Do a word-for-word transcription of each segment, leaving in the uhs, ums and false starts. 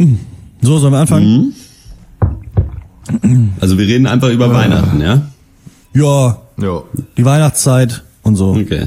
So, sollen wir anfangen? Mhm. Also wir reden einfach über äh. Weihnachten, ja? Ja, jo. Die Weihnachtszeit und so. Okay.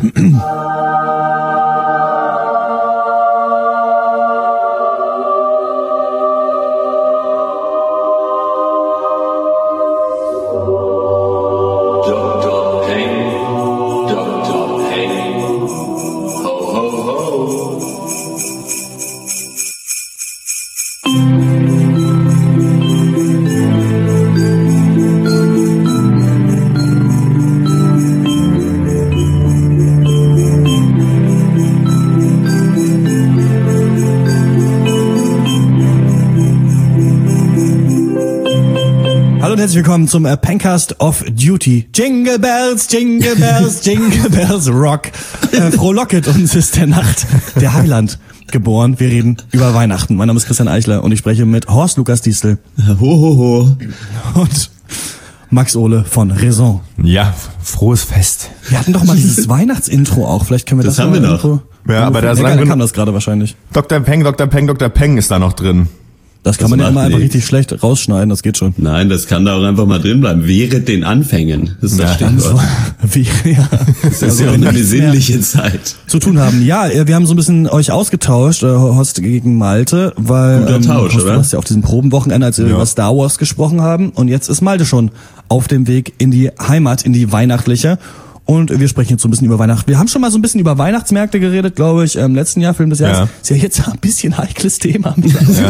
Herzlich willkommen zum äh, Pencast of Duty. Jingle Bells, Jingle Bells, Jingle Bells Rock. Äh, frohlocket, uns ist der Nacht der Heiland geboren. Wir reden über Weihnachten. Mein Name ist Christian Eichler und ich spreche mit Horst Lukas Diestel. Ho, ho, ho. Und Max Ohle von Raison. Ja, frohes Fest. Wir hatten doch mal dieses Weihnachtsintro auch. Vielleicht können wir das, das haben wir noch. Intro, ja, aber da ja, kam das gerade wahrscheinlich. Doktor Peng, Doktor Peng, Doktor Peng ist da noch drin. Das kann das man ja immer einfach richtig schlecht rausschneiden, das geht schon. Nein, das kann da auch einfach mal drin bleiben. Während den Anfängen. Das ist das ja, Stichwort. So, wie, ja. Das ist also ja auch eine besinnliche Zeit. Zu tun haben. Ja, wir haben so ein bisschen euch ausgetauscht, äh, Horst gegen Malte, weil Guter ähm, Tausch, Horst, oder? Du warst ja auf diesem Probenwochenende, als wir ja. über Star Wars gesprochen haben. Und jetzt ist Malte schon auf dem Weg in die Heimat, in die weihnachtliche. Und wir sprechen jetzt so ein bisschen über Weihnachten. Wir haben schon mal so ein bisschen über Weihnachtsmärkte geredet, glaube ich, im letzten Jahr, Film des Jahres. Ja. Ist ja jetzt ein bisschen heikles Thema. Ja.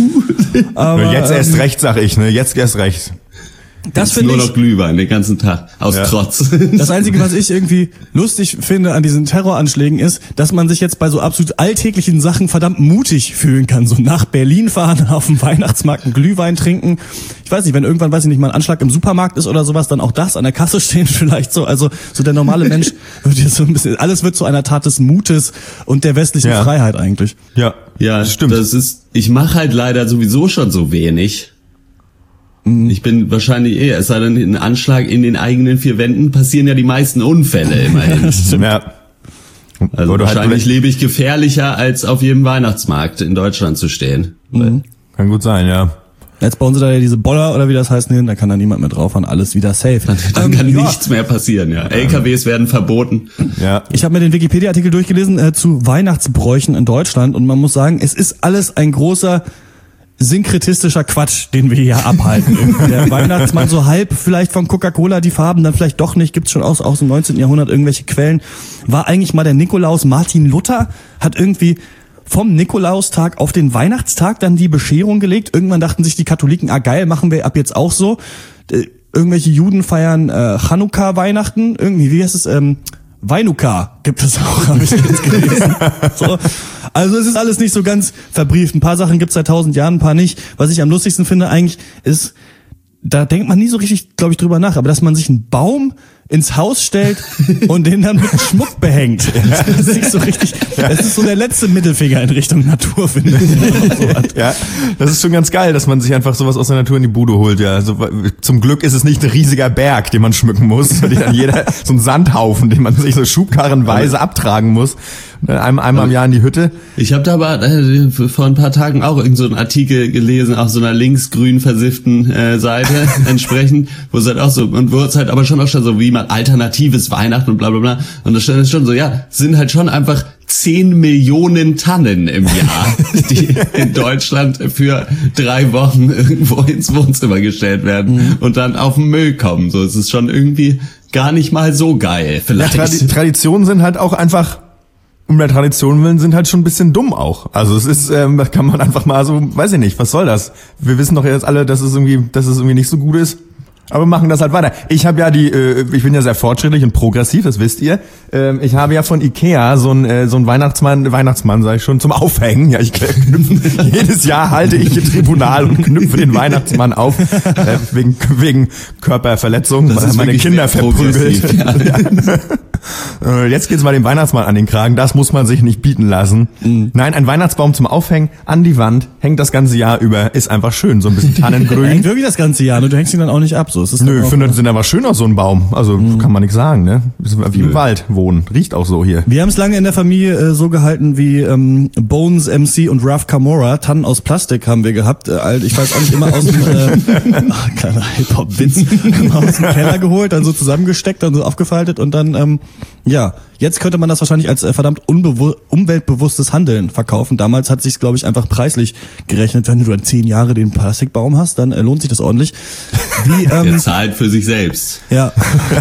Aber, jetzt erst recht, sag ich, ne? Jetzt erst recht. Das finde nur ich noch Glühwein den ganzen Tag aus ja. Trotz. Das Einzige, was ich irgendwie lustig finde an diesen Terroranschlägen ist, dass man sich jetzt bei so absolut alltäglichen Sachen verdammt mutig fühlen kann. So nach Berlin fahren, auf dem Weihnachtsmarkt einen Glühwein trinken. Ich weiß nicht, wenn irgendwann, weiß ich nicht, mal ein Anschlag im Supermarkt ist oder sowas, dann auch das an der Kasse stehen vielleicht so. Also so der normale Mensch wird jetzt so ein bisschen, alles wird zu einer Tat des Mutes und der westlichen ja. Freiheit eigentlich. Ja, ja, das stimmt. Das ist, ich mache halt leider sowieso schon so wenig. Ich bin wahrscheinlich eher, es sei denn, ein Anschlag in den eigenen vier Wänden passieren ja die meisten Unfälle immerhin. Ja. Also Oder wahrscheinlich halt lebe ich gefährlicher, als auf jedem Weihnachtsmarkt in Deutschland zu stehen. Mhm. Kann gut sein, ja. Jetzt bauen sie da ja diese Boller oder wie das heißt hin, da kann da niemand mehr drauf fahren, alles wieder safe. Dann, dann ähm, kann ja. nichts mehr passieren, ja. L K Ws werden verboten. Ja. Ich habe mir den Wikipedia-Artikel durchgelesen äh, zu Weihnachtsbräuchen in Deutschland und man muss sagen, es ist alles ein großer synkretistischer Quatsch, den wir hier abhalten. Der Weihnachtsmann so halb, vielleicht von Coca-Cola die Farben, dann vielleicht doch nicht, gibt's schon aus, aus dem neunzehnten Jahrhundert irgendwelche Quellen. War eigentlich mal der Nikolaus. Martin Luther hat irgendwie vom Nikolaustag auf den Weihnachtstag dann die Bescherung gelegt. Irgendwann dachten sich die Katholiken, ah geil, machen wir ab jetzt auch so. Äh, irgendwelche Juden feiern äh, Chanukka Weihnachten, irgendwie, wie heißt es, ähm, Weinuka gibt es auch, habe ich jetzt gelesen. So. Also es ist alles nicht so ganz verbrieft. Ein paar Sachen gibt's seit tausend Jahren, ein paar nicht. Was ich am lustigsten finde eigentlich ist, da denkt man nie so richtig, glaube ich, drüber nach, aber dass man sich einen Baum ins Haus stellt und den dann mit Schmuck behängt. Das ist nicht so richtig. Das ist so der letzte Mittelfinger in Richtung Natur, finde ich. Ja, das ist schon ganz geil, dass man sich einfach sowas aus der Natur in die Bude holt. Ja, also, zum Glück ist es nicht ein riesiger Berg, den man schmücken muss, dann jeder so ein Sandhaufen, den man sich so schubkarrenweise abtragen muss. Einmal, einmal im Jahr in die Hütte. Ich habe da aber äh, vor ein paar Tagen auch irgend so einen Artikel gelesen auf so einer linksgrün versifften äh, Seite entsprechend, wo es halt auch so, und wo es halt aber schon auch schon so wie mal alternatives Weihnachten und bla bla bla. Und das ist schon so, ja, sind halt schon einfach zehn Millionen Tannen im Jahr, die in Deutschland für drei Wochen irgendwo ins Wohnzimmer gestellt werden mhm. und dann auf den Müll kommen. So, es ist schon irgendwie gar nicht mal so geil. Vielleicht. Ja, Tradi- Traditionen sind halt auch einfach, um der Tradition willen, sind halt schon ein bisschen dumm auch. Also es ist, ähm, da kann man einfach mal so, weiß ich nicht, was soll das? Wir wissen doch jetzt alle, dass es irgendwie, dass es irgendwie nicht so gut ist. Aber machen das halt weiter. Ich habe ja die, äh, ich bin ja sehr fortschrittlich und progressiv, das wisst ihr. Ähm, ich habe ja von Ikea so ein äh, so ein Weihnachtsmann, Weihnachtsmann sage ich schon, zum Aufhängen. Ja, ich knüpfe, jedes Jahr halte ich hier Tribunal und knüpfe den Weihnachtsmann auf äh, wegen wegen Körperverletzung, weil er meine Kinder verprügelt. Ja. Äh, Jetzt geht's mal dem Weihnachtsmann an den Kragen. Das muss man sich nicht bieten lassen. Mhm. Nein, ein Weihnachtsbaum zum Aufhängen an die Wand, hängt das ganze Jahr über, ist einfach schön. So ein bisschen Tannengrün. Hängt wirklich das ganze Jahr, und du hängst ihn dann auch nicht ab. So, es ist Nö, ich auch, finde, das sind aber schön aus so einem Baum. Also mhm. kann man nichts sagen, ne? Ist wie im Nö. Wald wohnen. Riecht auch so hier. Wir haben es lange in der Familie äh, so gehalten wie ähm, Bones M C und Raf Camora. Tannen aus Plastik haben wir gehabt. Äh, ich weiß auch nicht, immer aus dem äh, ach, kleiner Hip-Hop-Witz aus dem Keller geholt, dann so zusammengesteckt, dann so aufgefaltet und dann ähm, ja, jetzt könnte man das wahrscheinlich als äh, verdammt unbewu- umweltbewusstes Handeln verkaufen. Damals hat sich's, glaube ich, einfach preislich gerechnet. Wenn du dann zehn Jahre den Plastikbaum hast, dann äh, lohnt sich das ordentlich. Wie, ähm, Der zahlt für sich selbst. Ja,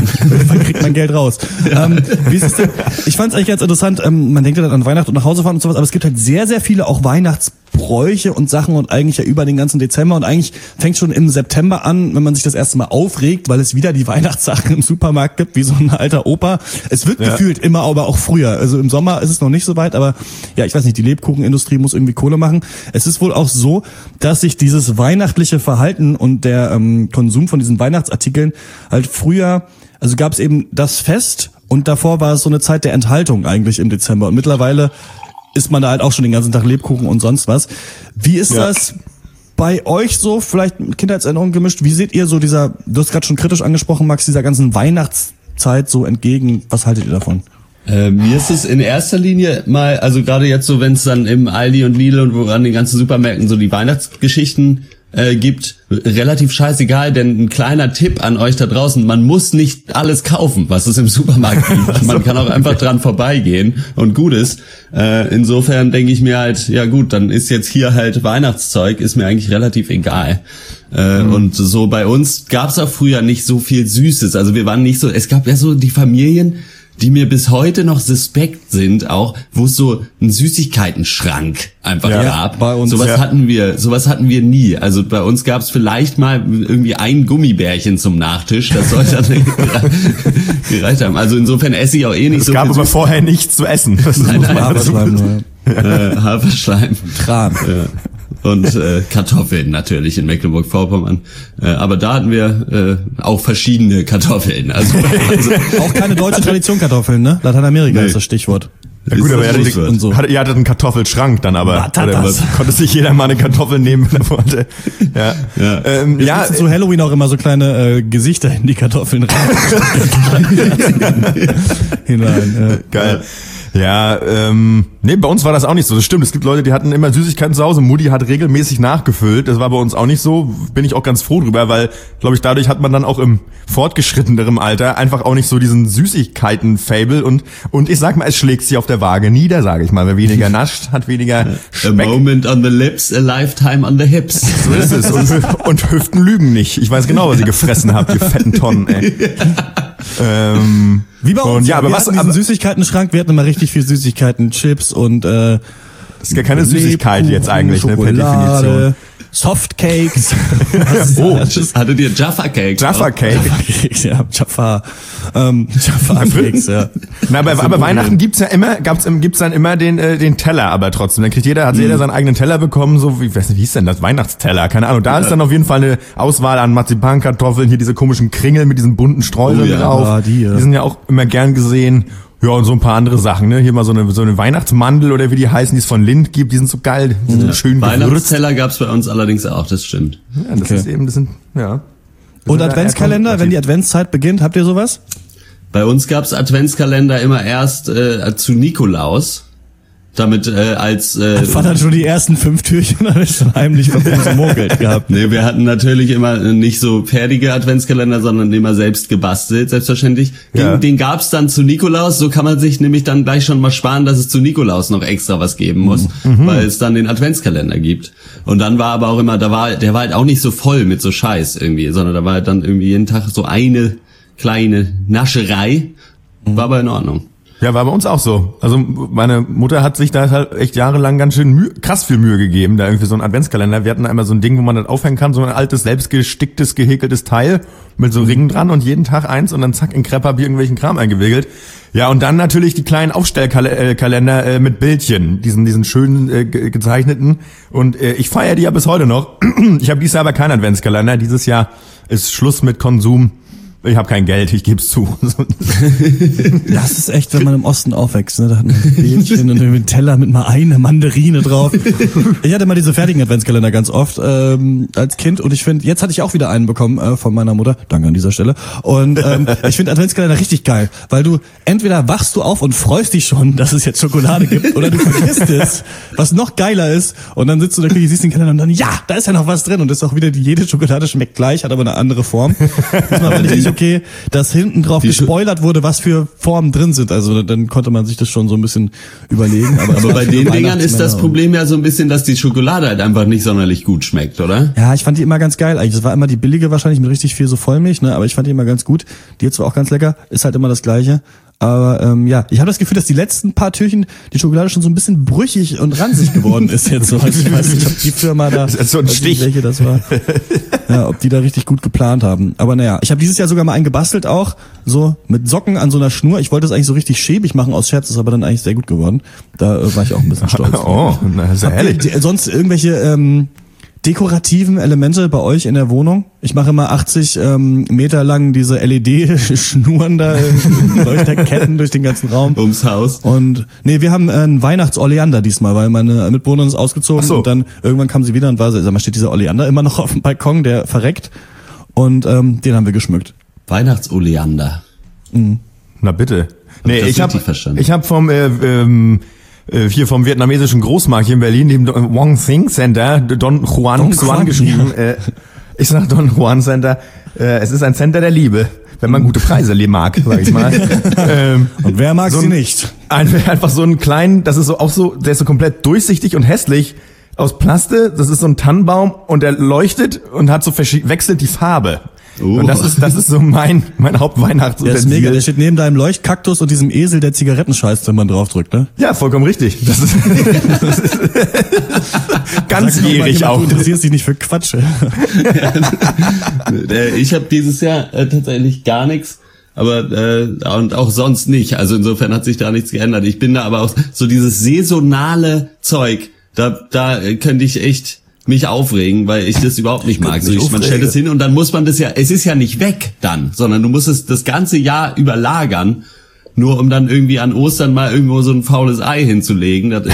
man kriegt man Geld raus. Ja. Ähm, wie ist es denn? Ich fand es eigentlich ganz interessant, ähm, man denkt ja dann an Weihnachten und nach Hause fahren und sowas, aber es gibt halt sehr, sehr viele auch Weihnachtsbräuche und Sachen und eigentlich ja über den ganzen Dezember und eigentlich fängt schon im September an, wenn man sich das erste Mal aufregt, weil es wieder die Weihnachtssachen im Supermarkt gibt, wie so ein alter Opa. Es wird ja. gefühlt immer, aber auch früher. Also im Sommer ist es noch nicht so weit, aber ja, ich weiß nicht, die Lebkuchenindustrie muss irgendwie Kohle machen. Es ist wohl auch so, dass sich dieses weihnachtliche Verhalten und der ähm, Konsum von diesen Weihnachtsartikeln halt früher, also gab es eben das Fest und davor war es so eine Zeit der Enthaltung eigentlich im Dezember und mittlerweile isst man da halt auch schon den ganzen Tag Lebkuchen und sonst was. Wie ist ja. das bei euch so, vielleicht mit Kindheitserinnerungen gemischt, wie seht ihr so dieser, du hast gerade schon kritisch angesprochen, Max, dieser ganzen Weihnachtszeit so entgegen, was haltet ihr davon? Äh, mir ist es in erster Linie mal, also gerade jetzt so, wenn es dann im Aldi und Lidl und wo an den ganzen Supermärkten so die Weihnachtsgeschichten äh, gibt, relativ scheißegal, denn ein kleiner Tipp an euch da draußen, man muss nicht alles kaufen, was es im Supermarkt gibt. Man kann auch einfach dran vorbeigehen und gut ist. Äh, insofern denke ich mir halt, ja gut, dann ist jetzt hier halt Weihnachtszeug, ist mir eigentlich relativ egal. Äh, mhm. Und so bei uns gab's auch früher nicht so viel Süßes, also wir waren nicht so, es gab ja so die Familien, die mir bis heute noch suspekt sind, auch wo es so einen Süßigkeiten-Schrank einfach ja, gab. Bei uns, sowas ja. hatten wir, sowas hatten wir nie. Also bei uns gab es vielleicht mal irgendwie ein Gummibärchen zum Nachtisch, das sollte dann gereicht haben. Also insofern esse ich auch eh nicht es so gab viel aber Süß- vorher nichts zu essen. Das Nein, muss nein, man Haferschleim, nur. äh, Haferschleim. Tran. Ja. Und äh, Kartoffeln natürlich in Mecklenburg-Vorpommern. Äh, aber da hatten wir äh, auch verschiedene Kartoffeln. Also, also Auch keine deutsche Tradition Kartoffeln, ne? Lateinamerika Nee. ist das Stichwort. Ja gut, ist aber das ihr hattet, Schlusswort. und so. hattet, ihr hattet einen Kartoffelschrank dann aber. Batatas. Oder konnte sich jeder mal eine Kartoffel nehmen, wenn er wollte. Ja, Ja. ähm, Wir ja ja, zu Halloween auch immer so kleine äh, Gesichter in die Kartoffeln rein. Hinein. Ja. geil. Ja, ähm, nee, bei uns war das auch nicht so. Das stimmt, es gibt Leute, die hatten immer Süßigkeiten zu Hause. Mutti hat regelmäßig nachgefüllt. Das war bei uns auch nicht so. Bin ich auch ganz froh drüber, weil, glaube ich, dadurch hat man dann auch im fortgeschritteneren Alter einfach auch nicht so diesen Süßigkeiten-Fable. Und und ich sag mal, es schlägt sich auf der Waage nieder, sage ich mal. Wer weniger nascht, hat weniger A Speck. moment on the lips, a lifetime on the hips. So ist es. Und, und Hüften lügen nicht. Ich weiß genau, was ihr gefressen habt, ihr fetten Tonnen, ey. Ähm, Wie bei uns. und ja, aber wir was, hatten diesen aber, Süßigkeiten-Schrank, wir hatten immer richtig viel Süßigkeiten, Chips und äh, das ist ja keine Süßigkeit jetzt eigentlich, ne, per Schokolade, Definition. Softcakes. Oh, Hattet ihr Jaffa Cakes? Jaffa Cake. Cakes, ja, Jaffa, ähm, Jaffa Cakes, ja. Na, aber, aber Weihnachten gibt's ja immer, gab's, gibt's dann immer den, äh, den Teller, aber trotzdem. Dann kriegt jeder, hat jeder seinen eigenen Teller bekommen, so, wie, ich weiß nicht, wie ist denn das? Weihnachtsteller, keine Ahnung. Da Ja. ist dann auf jeden Fall eine Auswahl an Marzipankartoffeln, hier diese komischen Kringel mit diesen bunten Streuseln Oh ja. drauf. Ah, die, ja. die sind ja auch immer gern gesehen. Ja, und so ein paar andere Sachen, ne? Hier mal so eine, so eine Weihnachtsmandel oder wie die heißen, die es von Lind gibt, die sind so geil, die sind so schön gewürzt. Weihnachtsteller gab's bei uns allerdings auch, das stimmt. Ja, das Okay. ist eben, das sind, ja. Das Und sind da Adventskalender, eher wenn die Adventszeit beginnt, habt ihr sowas? Bei uns gab's Adventskalender immer erst äh, zu Nikolaus. Damit äh, als äh, Vater hat schon die ersten fünf Türchen und hat schon heimlich vermogelt gehabt. Nee, wir hatten natürlich immer nicht so fertige Adventskalender, sondern immer selbst gebastelt, selbstverständlich. Den, Ja. den gab's dann zu Nikolaus, so kann man sich nämlich dann gleich schon mal sparen, dass es zu Nikolaus noch extra was geben muss, Mhm. weil es dann den Adventskalender gibt. Und dann war aber auch immer, da war, der war halt auch nicht so voll mit so Scheiß irgendwie, sondern da war halt dann irgendwie jeden Tag so eine kleine Nascherei, war aber in Ordnung. Ja, war bei uns auch so. Also meine Mutter hat sich da halt echt jahrelang ganz schön Mühe, krass viel Mühe gegeben, da irgendwie so ein Adventskalender. Wir hatten da einmal so ein Ding, wo man das aufhängen kann, so ein altes, selbstgesticktes, gehäkeltes Teil mit so Ringen dran und jeden Tag eins und dann zack in Krepppapier irgendwelchen Kram eingewickelt. Ja, und dann natürlich die kleinen Aufstellkalender äh, mit Bildchen, diesen diesen schönen äh, ge- gezeichneten. Und äh, ich feiere die ja bis heute noch. Ich habe dieses Jahr aber keinen Adventskalender. Dieses Jahr ist Schluss mit Konsum ich habe kein Geld, ich geb's zu. Das ist echt, wenn man im Osten aufwächst, ne? Da hat man ein Bildchen und einen Teller mit mal eine Mandarine drauf. Ich hatte mal diese fertigen Adventskalender ganz oft ähm, als Kind und ich finde, jetzt hatte ich auch wieder einen bekommen äh, von meiner Mutter. Danke an dieser Stelle. Und ähm, ich finde Adventskalender richtig geil, weil du entweder wachst du auf und freust dich schon, dass es jetzt Schokolade gibt, oder du vergisst es, was noch geiler ist, und dann sitzt du in der Küche, siehst den Kalender und dann, ja, da ist ja noch was drin, und das ist auch wieder, die, jede Schokolade schmeckt gleich, hat aber eine andere Form. Das war völlig nicht okay, dass hinten drauf gespoilert wurde, was für Formen drin sind. Also dann konnte man sich das schon so ein bisschen überlegen. Aber, aber bei den Dingern ist das Problem ja so ein bisschen, dass die Schokolade halt einfach nicht sonderlich gut schmeckt, oder? Ja, ich fand die immer ganz geil. Eigentlich, das war immer die billige wahrscheinlich mit richtig viel so Vollmilch, ne? Aber ich fand die immer ganz gut. Die jetzt zwar auch ganz lecker, ist halt immer das Gleiche. Aber ähm, ja, ich habe das Gefühl, dass die letzten paar Türchen die Schokolade schon so ein bisschen brüchig und ranzig geworden ist jetzt so. Also ich weiß nicht, ob die Firma da, das ist so ein Stich. welche das war, ja, ob die da richtig gut geplant haben. Aber naja, ich habe dieses Jahr sogar mal einen gebastelt auch, so mit Socken an so einer Schnur. Ich wollte das eigentlich so richtig schäbig machen aus Scherz, ist aber dann eigentlich sehr gut geworden. Da äh, war ich auch ein bisschen stolz. Oh, na, sehr Habt ihr ehrlich. die- sonst irgendwelche ähm, dekorativen Elemente bei euch in der Wohnung? Ich mache immer achtzig ähm, Meter lang diese L E D-Schnuren da, äh, Leuchterketten durch den ganzen Raum. Ums Haus. Und nee, wir haben äh, einen Weihnachts-Oleander diesmal, weil meine Mitbewohnerin ist ausgezogen Ach so. und dann irgendwann kam sie wieder und war so, sag mal, steht dieser Oleander immer noch auf dem Balkon, der verreckt, und ähm, den haben wir geschmückt. Weihnachtsoleander. Na bitte. Nee, das ich habe richtig verstanden? ich hab vom äh, ähm, äh, hier vom vietnamesischen Großmarkt hier in Berlin, dem Wong Thing Center, Don Juan Don Xuan Juan, geschrieben. Äh, ich sag Don Juan Center, äh, es ist ein Center der Liebe, wenn man gute Preise mag, sag ich mal. ähm, Und wer mag so sie ein- nicht? ein, einfach so einen kleinen, das ist so auch so, der ist so komplett durchsichtig und hässlich aus Plaste. Das ist so ein Tannenbaum und der leuchtet und hat so verschi- wechselt die Farbe. Oh. Und das ist das ist so mein mein Der Hauptweihnachtsutensil. ist mega, der steht neben deinem Leuchtkaktus und diesem Esel, der Zigaretten scheißt, wenn man draufdrückt, ne? Ja, vollkommen richtig. Das ist, das ist Sag doch mal ganzjährig jemand, auch. Du interessierst dich nicht für Quatsch. Äh, Ich habe dieses Jahr äh, tatsächlich gar nichts, aber äh, und auch sonst nicht. Also insofern hat sich da nichts geändert. Ich bin da aber auch so dieses saisonale Zeug, da da äh, könnte ich echt mich aufregen, weil ich das überhaupt nicht mag. So, mich ich, man stellt aufregen. es hin und dann muss man das ja, es ist ja nicht weg dann, sondern du musst es das ganze Jahr überlagern, nur um dann irgendwie an Ostern mal irgendwo so ein faules Ei hinzulegen. Das, äh,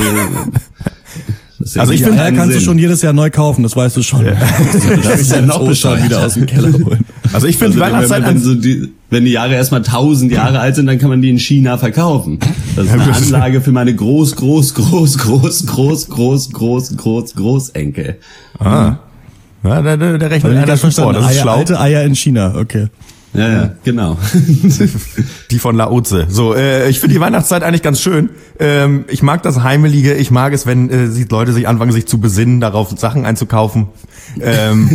das Also ich ja finde, Ja, kannst du schon jedes Jahr neu kaufen, das weißt du schon. Ja. das ist ja noch Ostern wieder aus dem Keller holen. Also ich finde Also die Weihnachtszeit wenn, wenn, an, so die, wenn die Jahre erstmal tausend Jahre alt sind, dann kann man die in China verkaufen. Das ist eine Anlage für meine groß, groß, groß, groß, groß, groß, groß, groß, Großenkel. ah, ja, da, da, da rechnet Hab ich einer gar schon vor. verstanden. Das ist Eier, schlau. alte Eier in China, okay. Ja, ja, genau. Die von Laoze. So, äh, ich finde die Weihnachtszeit eigentlich ganz schön. Ähm, ich mag das Heimelige. Ich mag es, wenn äh, die Leute sich anfangen, sich zu besinnen, darauf Sachen einzukaufen. Ähm,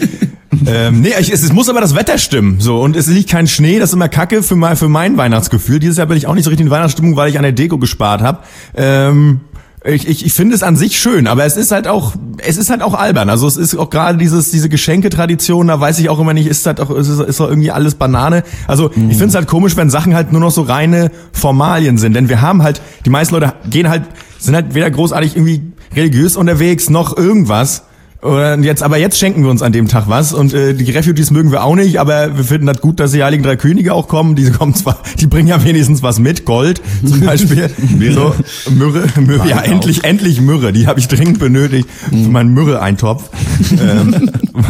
ähm, nee, ich, es, es muss aber das Wetter stimmen. So, und es liegt kein Schnee. Das ist immer Kacke für mein, für mein Weihnachtsgefühl. Dieses Jahr bin ich auch nicht so richtig in Weihnachtsstimmung, weil ich an der Deko gespart habe. Ähm, Ich, ich, ich finde es an sich schön, aber es ist halt auch, es ist halt auch albern. Also es ist auch gerade dieses, diese Geschenketradition, da weiß ich auch immer nicht, ist halt auch, ist, ist doch irgendwie alles Banane. Also Mhm. ich finde es halt komisch, wenn Sachen halt nur noch so reine Formalien sind, denn wir haben halt, die meisten Leute gehen halt, sind halt weder großartig irgendwie religiös unterwegs, noch irgendwas. Und jetzt, aber jetzt schenken wir uns an dem Tag was und äh, die Refugees mögen wir auch nicht, aber wir finden das gut, dass die Heiligen Drei Könige auch kommen. Diese kommen zwar, die bringen ja wenigstens was mit, Gold zum Beispiel. So, Myrrhe, Myrrhe, ja endlich, endlich Myrrhe, die habe ich dringend benötigt für meinen Myrrhe-Eintopf. ähm,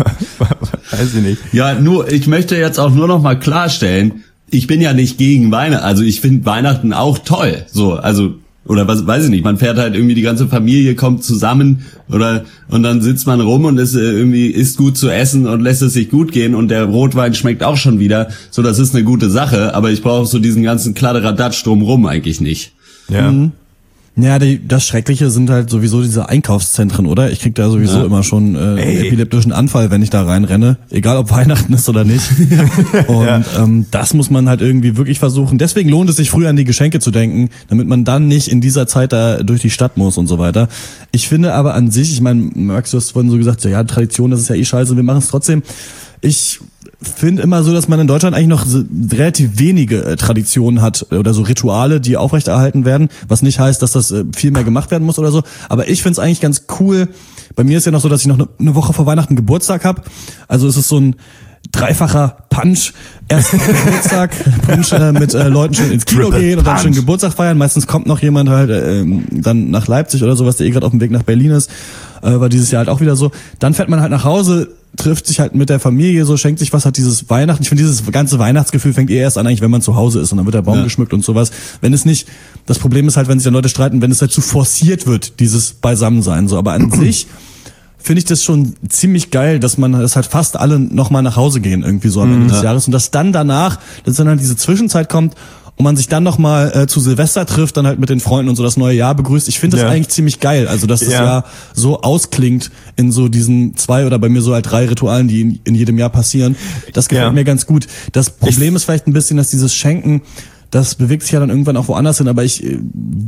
weiß ich nicht. Ja, nur, ich möchte jetzt auch nur noch mal klarstellen, ich bin ja nicht gegen Weihnachten, also ich finde Weihnachten auch toll, so, also, oder was, weiß ich nicht, man fährt halt irgendwie, die ganze Familie kommt zusammen oder, und dann sitzt man rum und ist äh, irgendwie, isst gut zu essen und lässt es sich gut gehen und der Rotwein schmeckt auch schon wieder, so, das ist eine gute Sache, aber ich brauche so diesen ganzen Kladderadatsch drumrum eigentlich nicht. Ja. Mhm. Ja, die, das Schreckliche sind halt sowieso diese Einkaufszentren, oder? Ich krieg da sowieso Ja. immer schon äh, einen Ey. epileptischen Anfall, wenn ich da reinrenne, egal ob Weihnachten ist oder nicht. Und Ja. ähm, das muss man halt irgendwie wirklich versuchen. Deswegen lohnt es sich, früher an die Geschenke zu denken, damit man dann nicht in dieser Zeit da durch die Stadt muss und so weiter. Ich finde aber an sich, ich meine, Max, du hast vorhin so gesagt, ja, Tradition, das ist ja eh scheiße, wir machen es trotzdem. Ich finde immer so, dass man in Deutschland eigentlich noch so relativ wenige äh, Traditionen hat oder so Rituale, die aufrechterhalten werden, was nicht heißt, dass das äh, viel mehr gemacht werden muss oder so. Aber ich finde es eigentlich ganz cool. Bei mir ist ja noch so, dass ich noch eine ne Woche vor Weihnachten Geburtstag habe. Also es ist so ein dreifacher Punch. Erst Geburtstag, Punch äh, mit äh, Leuten schön ins Kino Triple gehen und dann Punch. schön Geburtstag feiern. Meistens kommt noch jemand halt äh, dann nach Leipzig oder sowas, der eh gerade auf dem Weg nach Berlin ist. Äh, war dieses Jahr halt auch wieder so. Dann fährt man halt nach Hause, trifft sich halt mit der Familie, so schenkt sich was, hat dieses Weihnachten. Ich finde, dieses ganze Weihnachtsgefühl fängt eh erst an, eigentlich, wenn man zu Hause ist und dann wird der Baum ja. geschmückt und sowas. Wenn es nicht, das Problem ist halt, wenn sich dann Leute streiten, wenn es halt zu forciert wird, dieses Beisammensein, so. Aber an sich finde ich das schon ziemlich geil, dass man, dass halt fast alle nochmal nach Hause gehen, irgendwie so am Ende des ja. Jahres und dass dann danach, dass dann halt diese Zwischenzeit kommt und man sich dann nochmal äh, zu Silvester trifft, dann halt mit den Freunden und so das neue Jahr begrüßt. Ich finde das Ja. eigentlich ziemlich geil, also dass das Ja. Jahr so ausklingt in so diesen zwei oder bei mir so halt drei Ritualen, die in, in jedem Jahr passieren. Das gefällt Ja. mir ganz gut. Das Problem ist vielleicht ein bisschen, dass dieses Schenken, das bewegt sich ja dann irgendwann auch woanders hin, aber ich, äh,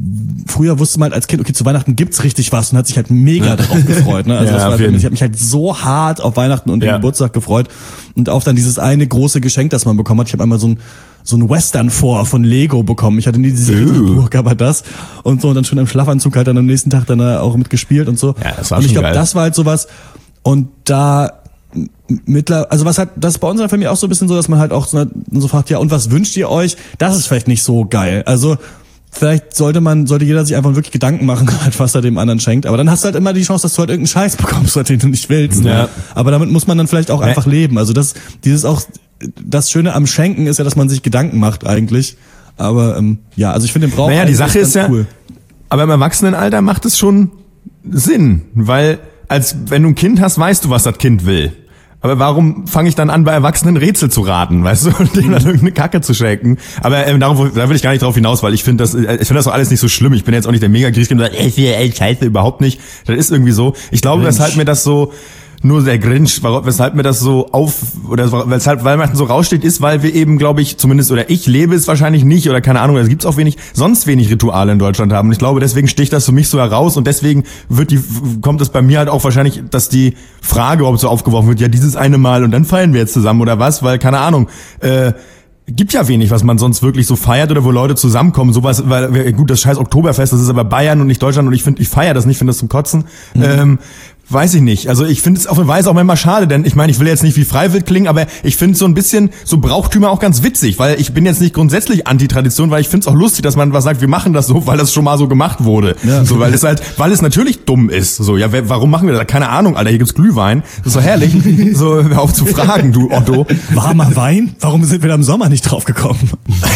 früher wusste man halt als Kind, okay, zu Weihnachten gibt's richtig was und hat sich halt mega darauf gefreut, ne? Also Ja, das war auf halt, jeden. ich habe mich halt so hart auf Weihnachten und den Ja. Geburtstag gefreut und auch dann dieses eine große Geschenk, das man bekommen hat. Ich habe einmal so ein so ein Western vor von Lego bekommen. Ich hatte nie diese Burg, aber das und so und dann schon im Schlafanzug halt dann am nächsten Tag dann auch mitgespielt und so. Ja, das war und ich schon glaube, geil. das war halt sowas und da mittler, also was halt, das ist bei unserer Familie auch so ein bisschen so, dass man halt auch so, so fragt, ja, und was wünscht ihr euch? Das ist vielleicht nicht so geil. Also, vielleicht sollte man, sollte jeder sich einfach wirklich Gedanken machen, halt, was er dem anderen schenkt. Aber dann hast du halt immer die Chance, dass du halt irgendeinen Scheiß bekommst, den du nicht willst. Ja. Ne? Aber damit muss man dann vielleicht auch Ja. einfach leben. Also das, dieses auch, das Schöne am Schenken ist ja, dass man sich Gedanken macht eigentlich. Aber, ähm, ja, also ich finde den Brauch Naja, die eigentlich Sache ganz ist ja, cool. aber im Erwachsenenalter macht es schon Sinn, weil als wenn du ein Kind hast, weißt du, was das Kind will. Aber warum fange ich dann an, bei Erwachsenen Rätsel zu raten, weißt du, und denen dann irgendeine Kacke zu schenken? Aber ähm, darauf, da will ich gar nicht drauf hinaus, weil ich finde das, ich finde das doch alles nicht so schlimm. Ich bin jetzt auch nicht der Mega-Griechen und sage, ey, ey, scheiße, überhaupt nicht. Das ist irgendwie so. Ich glaube, Grinch. weshalb mir das so, nur der Grinch, warum- weshalb mir das so auf, oder weshalb Weihnachten so raussteht, ist, weil wir eben, glaube ich, zumindest, oder ich lebe es wahrscheinlich nicht, oder keine Ahnung, es gibt's auch wenig, sonst wenig Rituale in Deutschland haben. Und ich glaube, deswegen sticht das für mich so heraus und deswegen wird die, kommt es bei mir halt auch wahrscheinlich, dass die Frage, ob so aufgeworfen wird, ja, dieses eine Mal und dann feiern wir jetzt zusammen oder was, weil, keine Ahnung, äh, gibt ja wenig, was man sonst wirklich so feiert oder wo Leute zusammenkommen, sowas, weil, gut, das scheiß Oktoberfest, das ist aber Bayern und nicht Deutschland und ich finde, ich feiere das nicht, finde das zum Kotzen, Mhm. ähm, weiß ich nicht. Also ich finde es auf eine Weise auch manchmal schade, denn ich meine, ich will jetzt nicht wie Freiwild klingen, aber ich finde so ein bisschen so Brauchtümer auch ganz witzig, weil ich bin jetzt nicht grundsätzlich Anti-Tradition, weil ich finde es auch lustig, dass man was sagt, wir machen das so, weil das schon mal so gemacht wurde. Ja. So, weil es halt, weil es natürlich dumm ist. So, ja, wer, warum machen wir das? Keine Ahnung, Alter, hier gibt's Glühwein. Das ist doch herrlich. So, hör auf zu fragen, du Otto. Warmer Wein? Warum sind wir da im Sommer nicht drauf gekommen?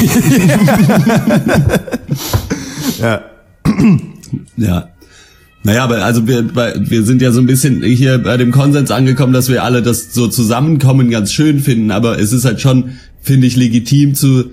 Ja. Ja. Naja, aber also wir, bei, wir sind ja so ein bisschen hier bei dem Konsens angekommen, dass wir alle das so Zusammenkommen ganz schön finden, aber es ist halt schon, finde ich, legitim zu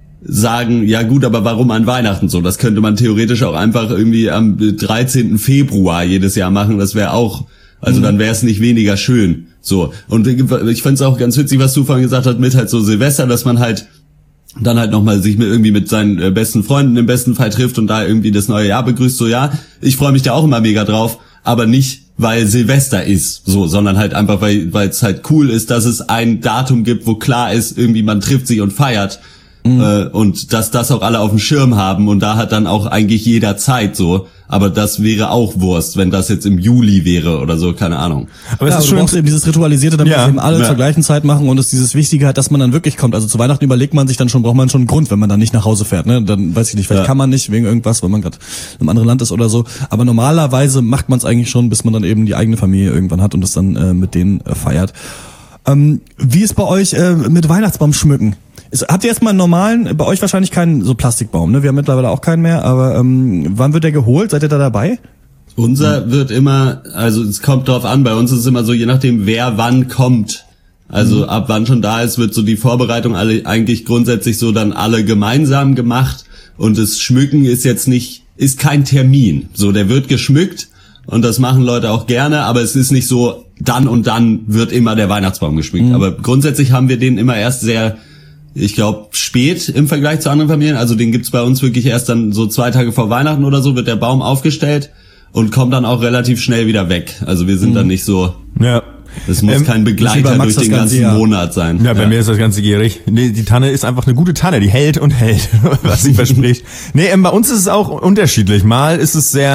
sagen, ja gut, aber warum an Weihnachten so? Das könnte man theoretisch auch einfach irgendwie am dreizehnten Februar jedes Jahr machen, das wäre auch, also dann wäre es nicht weniger schön. So. Und ich fand es auch ganz witzig, was du vorhin gesagt hast, mit halt so Silvester, dass man halt dann halt nochmal sich mit irgendwie mit seinen äh, besten Freunden im besten Fall trifft und da irgendwie das neue Jahr begrüßt, so ja, ich freue mich da auch immer mega drauf, aber nicht, weil Silvester ist, so, sondern halt einfach, weil weil es halt cool ist, dass es ein Datum gibt, wo klar ist, irgendwie man trifft sich und feiert mhm. äh, und dass das auch alle auf dem Schirm haben und da hat dann auch eigentlich jeder Zeit so, aber das wäre auch Wurst, wenn das jetzt im Juli wäre oder so, keine Ahnung. Aber es Ja, ist du schon brauchst eben dieses Ritualisierte, damit Ja, es eben alle ja. zur gleichen Zeit machen und es dieses Wichtige hat, dass man dann wirklich kommt. Also zu Weihnachten überlegt man sich dann schon, braucht man schon einen Grund, wenn man dann nicht nach Hause fährt. Ne? Dann weiß ich nicht, vielleicht Ja. kann man nicht wegen irgendwas, weil man gerade in einem anderen Land ist oder so. Aber normalerweise macht man es eigentlich schon, bis man dann eben die eigene Familie irgendwann hat und das dann äh, mit denen äh, feiert. Ähm, wie ist bei euch äh, mit Weihnachtsbaum schmücken? Ist, habt ihr jetzt mal einen normalen, bei euch wahrscheinlich keinen so Plastikbaum, ne? Wir haben mittlerweile auch keinen mehr, aber ähm, wann wird der geholt? Seid ihr da dabei? Unser wird immer, also es kommt drauf an, bei uns ist es immer so, je nachdem wer wann kommt, also mhm. ab wann schon da ist, wird so die Vorbereitung alle eigentlich grundsätzlich so dann alle gemeinsam gemacht und das Schmücken ist jetzt nicht, ist kein Termin, so der wird geschmückt und das machen Leute auch gerne, aber es ist nicht so, dann und dann wird immer der Weihnachtsbaum geschmückt, mhm. aber grundsätzlich haben wir den immer erst sehr, ich glaube, spät im Vergleich zu anderen Familien, also den gibt's bei uns wirklich erst dann so zwei Tage vor Weihnachten oder so, wird der Baum aufgestellt und kommt dann auch relativ schnell wieder weg. Also wir sind mhm. dann nicht so, ja. es muss Ähm, kein Begleiter durch den ganzen Jahr. Monat sein. Ja, bei mir ist das ganze gierig. Nee, die Tanne ist einfach eine gute Tanne, die hält und hält, was sie verspricht. Nee, ähm, bei uns ist es auch unterschiedlich. Mal ist es sehr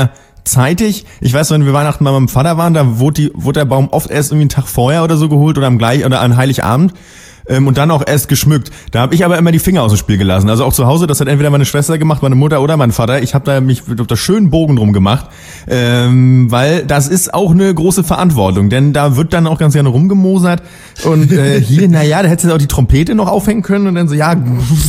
zeitig. Ich weiß, wenn wir Weihnachten bei meinem Vater waren, da wurde, die, wurde der Baum oft erst irgendwie einen Tag vorher oder so geholt oder am gleich oder an Heiligabend. Und dann auch erst geschmückt. Da habe ich aber immer die Finger aus dem Spiel gelassen. Also auch zu Hause, das hat entweder meine Schwester gemacht, meine Mutter oder mein Vater. Ich habe da mich da schön Bogen drum gemacht, ähm, weil das ist auch eine große Verantwortung. Denn da wird dann auch ganz gerne rumgemosert. Und äh, hier, naja, da hättest du auch die Trompete noch aufhängen können. Und dann so, ja,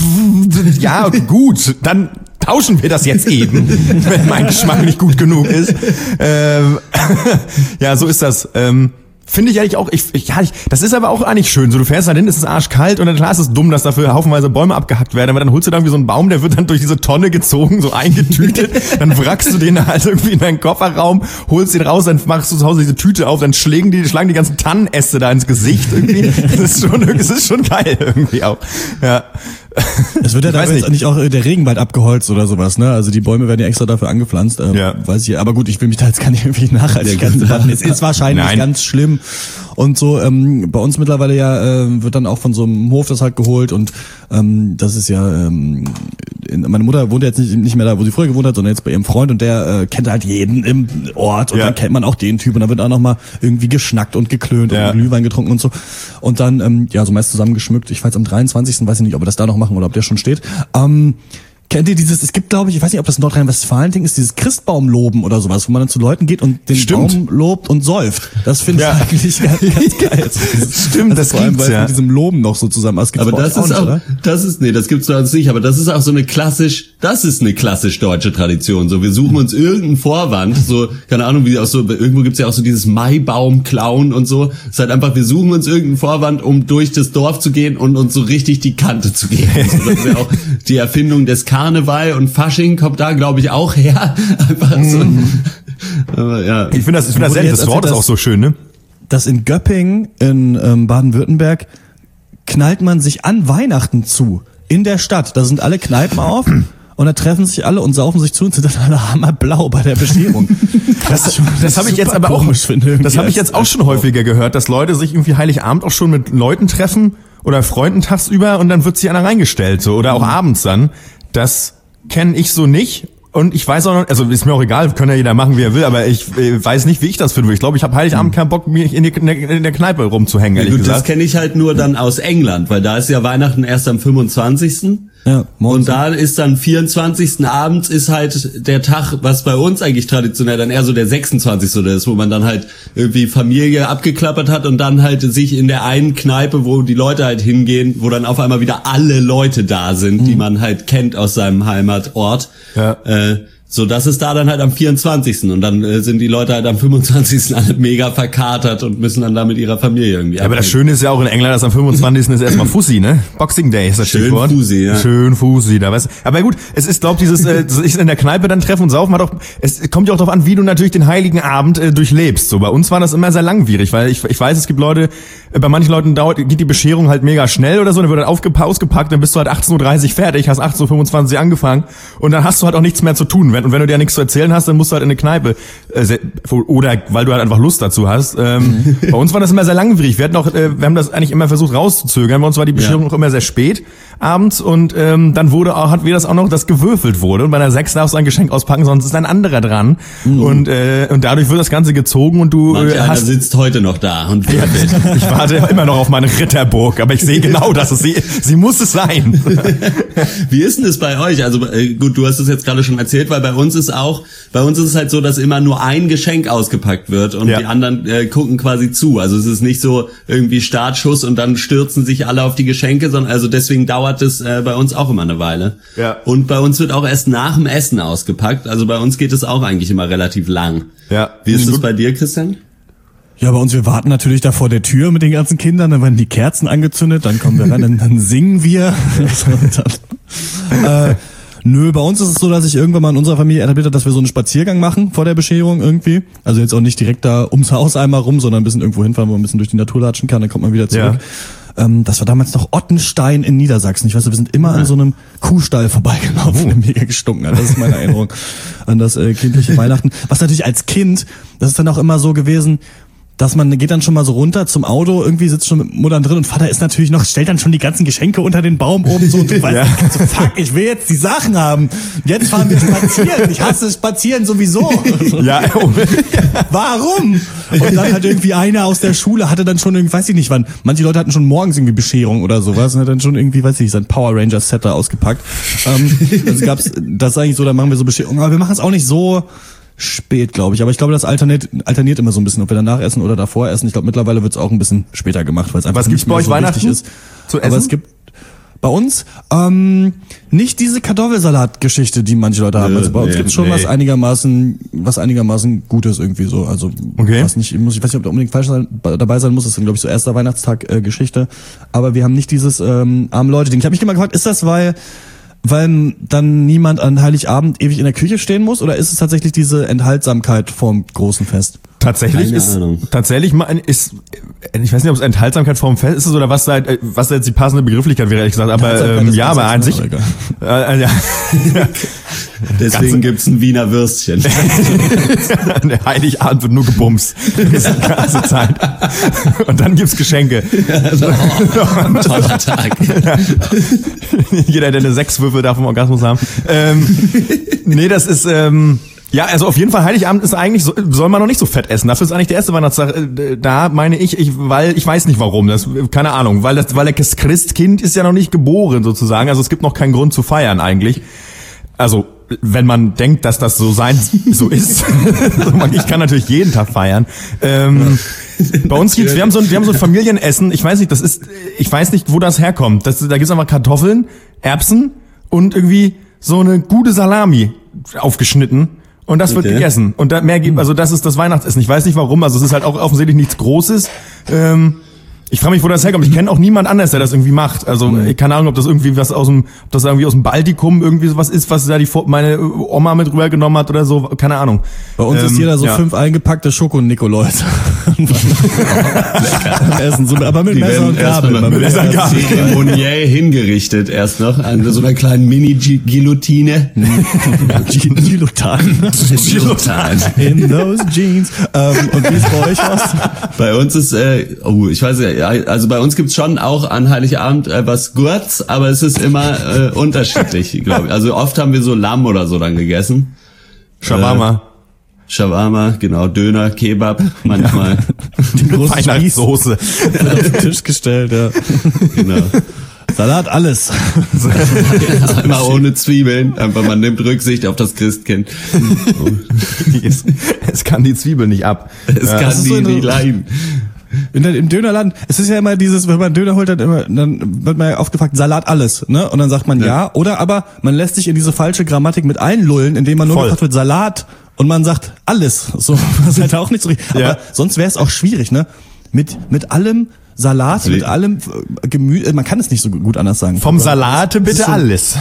ja, gut, dann tauschen wir das jetzt eben, wenn mein Geschmack nicht gut genug ist. Ähm, ja, so ist das. Ähm, Finde ich eigentlich auch, ich, ich, ja, ich, das ist aber auch eigentlich schön. So, du fährst da hin, es ist arschkalt und dann klar ist es dumm, dass dafür haufenweise Bäume abgehackt werden, aber dann holst du da irgendwie so einen Baum, der wird dann durch diese Tonne gezogen, so eingetütet, dann wrackst du den halt irgendwie in deinen Kofferraum, holst den raus, dann machst du zu Hause diese Tüte auf, dann schlagen die, schlagen die ganzen Tannenäste da ins Gesicht irgendwie. Das ist schon, das ist schon geil irgendwie auch. Ja. Es wird ja da jetzt eigentlich auch der Regenwald abgeholzt oder sowas, ne? Also die Bäume werden ja extra dafür angepflanzt. Ähm, ja. Weiß ich, aber gut, ich will mich da jetzt gar nicht irgendwie Nachhaltigkeit machen. Es ist wahrscheinlich Nein. ganz schlimm und so. Ähm, bei uns mittlerweile ja äh, wird dann auch von so einem Hof das halt geholt und ähm, das ist ja ähm, in, meine Mutter wohnt jetzt nicht, nicht mehr da, wo sie früher gewohnt hat, sondern jetzt bei ihrem Freund und der äh, kennt halt jeden im Ort und ja. dann kennt man auch den Typ und dann wird auch noch mal irgendwie geschnackt und geklönt ja. und Glühwein getrunken und so und dann ähm, ja so meist zusammen geschmückt. Ich weiß am dreiundzwanzigsten weiß ich nicht, ob wir das da noch machen oder ob der schon steht. Ähm, kennt ihr dieses, es gibt glaube ich, ich weiß nicht, ob das ein Nordrhein-Westfalen-Ding ist, dieses Christbaumloben oder sowas, wo man dann zu Leuten geht und den Stimmt. Baum lobt und säuft. Das finde ja. ich eigentlich ganz, ganz geil. Also dieses, Stimmt, das, das vor allem, gibt's, weil ja. mit diesem Loben noch so zusammen. Das aber das ist auch, nicht, das ist, nee, das gibt's bei uns nicht, aber das ist auch so eine klassisch, das ist eine klassisch deutsche Tradition. So, wir suchen uns irgendeinen Vorwand, so, keine Ahnung, wie auch so, irgendwo gibt's ja auch so dieses Maibaum-Klauen und so. Es ist halt einfach, wir suchen uns irgendeinen Vorwand, um durch das Dorf zu gehen und uns so richtig die Kante zu geben. So, das ist ja auch die Erfindung des Karneval und Fasching kommt da, glaube ich, auch her. Einfach so. Aber ja. Ich finde das, ich finde das sehr, das Wort ist auch so schön, ne? Dass in Göppingen, in ähm, Baden-Württemberg, knallt man sich an Weihnachten zu. In der Stadt. Da sind alle Kneipen auf. Und da treffen sich alle und saufen sich zu und sind dann alle hammerblau bei der Bescherung. Das, das, das habe ich jetzt aber auch, finde, das habe ich jetzt auch schon häufiger gehört, dass Leute sich irgendwie Heiligabend auch schon mit Leuten treffen oder Freunden tagsüber und dann wird sich einer reingestellt, so, oder auch mhm. abends dann. Das kenne ich so nicht und ich weiß auch noch, also ist mir auch egal, kann ja jeder machen, wie er will, aber ich äh, weiß nicht, wie ich das finde. Ich glaube, ich habe Heiligabend keinen Bock, mich in, die, in der Kneipe rumzuhängen, ehrlich ja, gut, gesagt. Das kenne ich halt nur dann aus England, weil da ist ja Weihnachten erst am fünfundzwanzigsten Ja, und da ist dann vierundzwanzigsten abends ist halt der Tag, was bei uns eigentlich traditionell dann eher so der sechsundzwanzigste ist, wo man dann halt irgendwie Familie abgeklappert hat und dann halt sich in der einen Kneipe, wo die Leute halt hingehen, wo dann auf einmal wieder alle Leute da sind, mhm. die man halt kennt aus seinem Heimatort. Ja. Äh, so, das ist da dann halt am vierundzwanzigsten und dann äh, sind die Leute halt am fünfundzwanzigsten alle mega verkatert und müssen dann da mit ihrer Familie irgendwie ja, aber das Schöne ist ja auch in England, dass am fünfundzwanzigsten ist erstmal Fussi, ne? Boxing Day ist das Schön Stichwort. Fussi, ja. Schön Fussi, da weißt. Aber gut, es ist, glaub dieses äh, sich in der Kneipe dann treffen und saufen hat auch, es kommt ja auch darauf an, wie du natürlich den Heiligen Abend äh, durchlebst. So, bei uns war das immer sehr langwierig, weil ich ich weiß, es gibt Leute, äh, bei manchen Leuten dauert geht die Bescherung halt mega schnell oder so, dann wird dann aufgepa- ausgepackt, dann bist du halt achtzehn Uhr dreißig fertig, hast achtzehn Uhr fünfundzwanzig angefangen und dann hast du halt auch nichts mehr zu tun. Wenn, und wenn du dir nichts zu erzählen hast, dann musst du halt in eine Kneipe äh, oder weil du halt einfach Lust dazu hast. Ähm, bei uns war das immer sehr langwierig. Wir hatten auch, äh, wir haben das eigentlich immer versucht rauszuzögern. Bei uns war die Bescherung ja. auch immer sehr spät abends und ähm, dann wurde auch, hatten wir das auch noch, dass gewürfelt wurde und bei einer sechs darfst du ein Geschenk auspacken, sonst ist ein anderer dran mhm. und äh, und dadurch wird das Ganze gezogen und du Manch äh, hast sitzt heute noch da und würfelt. Ich warte immer noch auf meine Ritterburg, aber ich sehe genau, dass es sie sie muss es sein. Wie ist denn das bei euch? Also äh, gut, du hast es jetzt gerade schon erzählt, weil bei uns ist auch Bei uns ist es halt so, dass immer nur ein Geschenk ausgepackt wird und ja. die anderen äh, gucken quasi zu. Also es ist nicht so irgendwie Startschuss und dann stürzen sich alle auf die Geschenke, sondern also deswegen dauert es äh, bei uns auch immer eine Weile. Ja. Und bei uns wird auch erst nach dem Essen ausgepackt. Also bei uns geht es auch eigentlich immer relativ lang. Ja. Wie ist das bei dir, Christian? Ja, bei uns, wir warten natürlich da vor der Tür mit den ganzen Kindern, dann werden die Kerzen angezündet, dann kommen wir rein, dann, dann singen wir. dann, äh, Nö, bei uns ist es so, dass ich irgendwann mal in unserer Familie etabliert habe, dass wir so einen Spaziergang machen vor der Bescherung irgendwie. Also jetzt auch nicht direkt da ums Haus einmal rum, sondern ein bisschen irgendwo hinfahren, wo man ein bisschen durch die Natur latschen kann, dann kommt man wieder zurück. Ja. Ähm, das war damals noch Ottenstein in Niedersachsen. Ich weiß, wir sind immer ja. an so einem Kuhstall vorbeigelaufen, der mega gestunken hat. Das ist meine Erinnerung an das äh, kindliche Weihnachten. Was natürlich als Kind, das ist dann auch immer so gewesen, dass man geht dann schon mal so runter zum Auto, irgendwie sitzt schon mit Mutter drin und Vater ist natürlich noch, stellt dann schon die ganzen Geschenke unter den Baum oben so und du weißt, ja. so, fuck, ich will jetzt die Sachen haben. Jetzt fahren wir spazieren. Ich hasse Spazieren sowieso. Ja. Warum? Und dann hat irgendwie einer aus der Schule hatte dann schon irgendwie, weiß ich nicht wann, manche Leute hatten schon morgens irgendwie Bescherung oder sowas und hat dann schon irgendwie, weiß ich nicht, sein Power Rangers Set da ausgepackt. Ähm, also gab's, das ist eigentlich so, da machen wir so Bescherung, aber wir machen es auch nicht so spät, glaube ich. Aber ich glaube, das alterniert, alterniert immer so ein bisschen, ob wir danach essen oder davor essen. Ich glaube, mittlerweile wird es auch ein bisschen später gemacht, weil es einfach Was gibt's nicht bei mehr euch so Weihnachten wichtig ist. zu essen? Aber es gibt bei uns ähm, nicht diese Kartoffelsalat-Geschichte, die manche Leute haben. Also bei uns nee, gibt's schon nee. was einigermaßen, was einigermaßen Gutes irgendwie so. Also Okay. was nicht, ich muss, ich weiß nicht, ob da unbedingt falsch sein, dabei sein muss. Das ist, glaube ich, so erster Weihnachtstag äh, Geschichte. Aber wir haben nicht dieses ähm, arme Leute-Ding. Ich habe mich immer gefragt, ist das, weil weil dann niemand an Heiligabend ewig in der Küche stehen muss, oder ist es tatsächlich diese Enthaltsamkeit vorm großen Fest? Tatsächlich Keine ist, Ahnung. tatsächlich mal ist, ich weiß nicht, ob es Enthaltsamkeit vorm Fest ist oder was da, äh, was da jetzt die passende Begrifflichkeit wäre, ehrlich gesagt, aber Enthaltsamkeit ähm, ist ja, was aber an anderes, sich, aber äh, äh, ja. Deswegen gibt's ein Wiener Würstchen. Der Heiligabend wird nur gebumst. Das ist die ganze Zeit. Und dann gibt's Geschenke. Oh, toller Tag. Jeder, der eine Sechswürfel darf vom Orgasmus haben. Ähm, nee, das ist, ähm, ja, also auf jeden Fall Heiligabend ist eigentlich, so, soll man noch nicht so fett essen. Dafür ist eigentlich der erste Weihnachtstag. Äh, da meine ich, ich, weil, ich weiß nicht warum, das, keine Ahnung, weil das, weil das Christkind ist ja noch nicht geboren sozusagen. Also es gibt noch keinen Grund zu feiern eigentlich. Also, wenn man denkt, dass das so sein, so ist. Ich kann natürlich jeden Tag feiern. Ähm, bei uns gibt's, wir haben so ein, wir haben so ein Familienessen. Ich weiß nicht, das ist, ich weiß nicht, wo das herkommt. Das, da gibt's einfach Kartoffeln, Erbsen und irgendwie so eine gute Salami aufgeschnitten. Und das wird Okay. gegessen. Und da mehr gibt, also das ist das Weihnachtsessen. Ich weiß nicht warum, also es ist halt auch offensichtlich nichts Großes. Ähm, ich frage mich, wo das herkommt. Ich kenne auch niemand anders, der das irgendwie macht. Also ich keine Ahnung, ob das irgendwie was aus dem, ob das irgendwie aus dem Baltikum irgendwie sowas ist, was da die meine Oma mit rübergenommen hat oder so. Keine Ahnung. Bei uns Ähm, ist jeder so ja. fünf eingepackte Schoko-Nikolaus. Essen, so, aber mit Die Messer werden und erstmal Gabel. mit Messer und Gabel. zeremoniell hingerichtet erst noch an so einer kleinen Mini-Guillotine. Gilotan. Gilotan. In those jeans. Ähm, und wie ist bei euch aus? Bei uns ist, äh, oh, ich weiß ja, also bei uns gibt's schon auch an Heiligabend äh, was Gurz, aber es ist immer äh, unterschiedlich, glaube ich. Also oft haben wir so Lamm oder so dann gegessen. Shawarma. Shawarma, genau, Döner, Kebab, manchmal. Die große Spieß Weihnachtssoße. wird auf den Tisch gestellt, ja. Genau. Salat, alles. Immer ohne Zwiebeln, einfach man nimmt Rücksicht auf das Christkind. es, es kann die Zwiebel nicht ab. Es Ja. kann ist so die eine- nicht leiden. In der, Im Dönerladen, es ist ja immer dieses, wenn man Döner holt, dann, immer, dann wird man ja oft gefragt, Salat alles, ne? Und dann sagt man ja. ja. Oder aber man lässt sich in diese falsche Grammatik mit einlullen, indem man nur Voll. gefragt wird, Salat, und man sagt alles. So, das ist halt auch nicht so richtig. Aber Ja. sonst wäre es auch schwierig, ne? Mit, mit allem Salat, Wie? mit allem äh, Gemüse, man kann es nicht so gut anders sagen. Vom Aber Salate es ist bitte so- alles.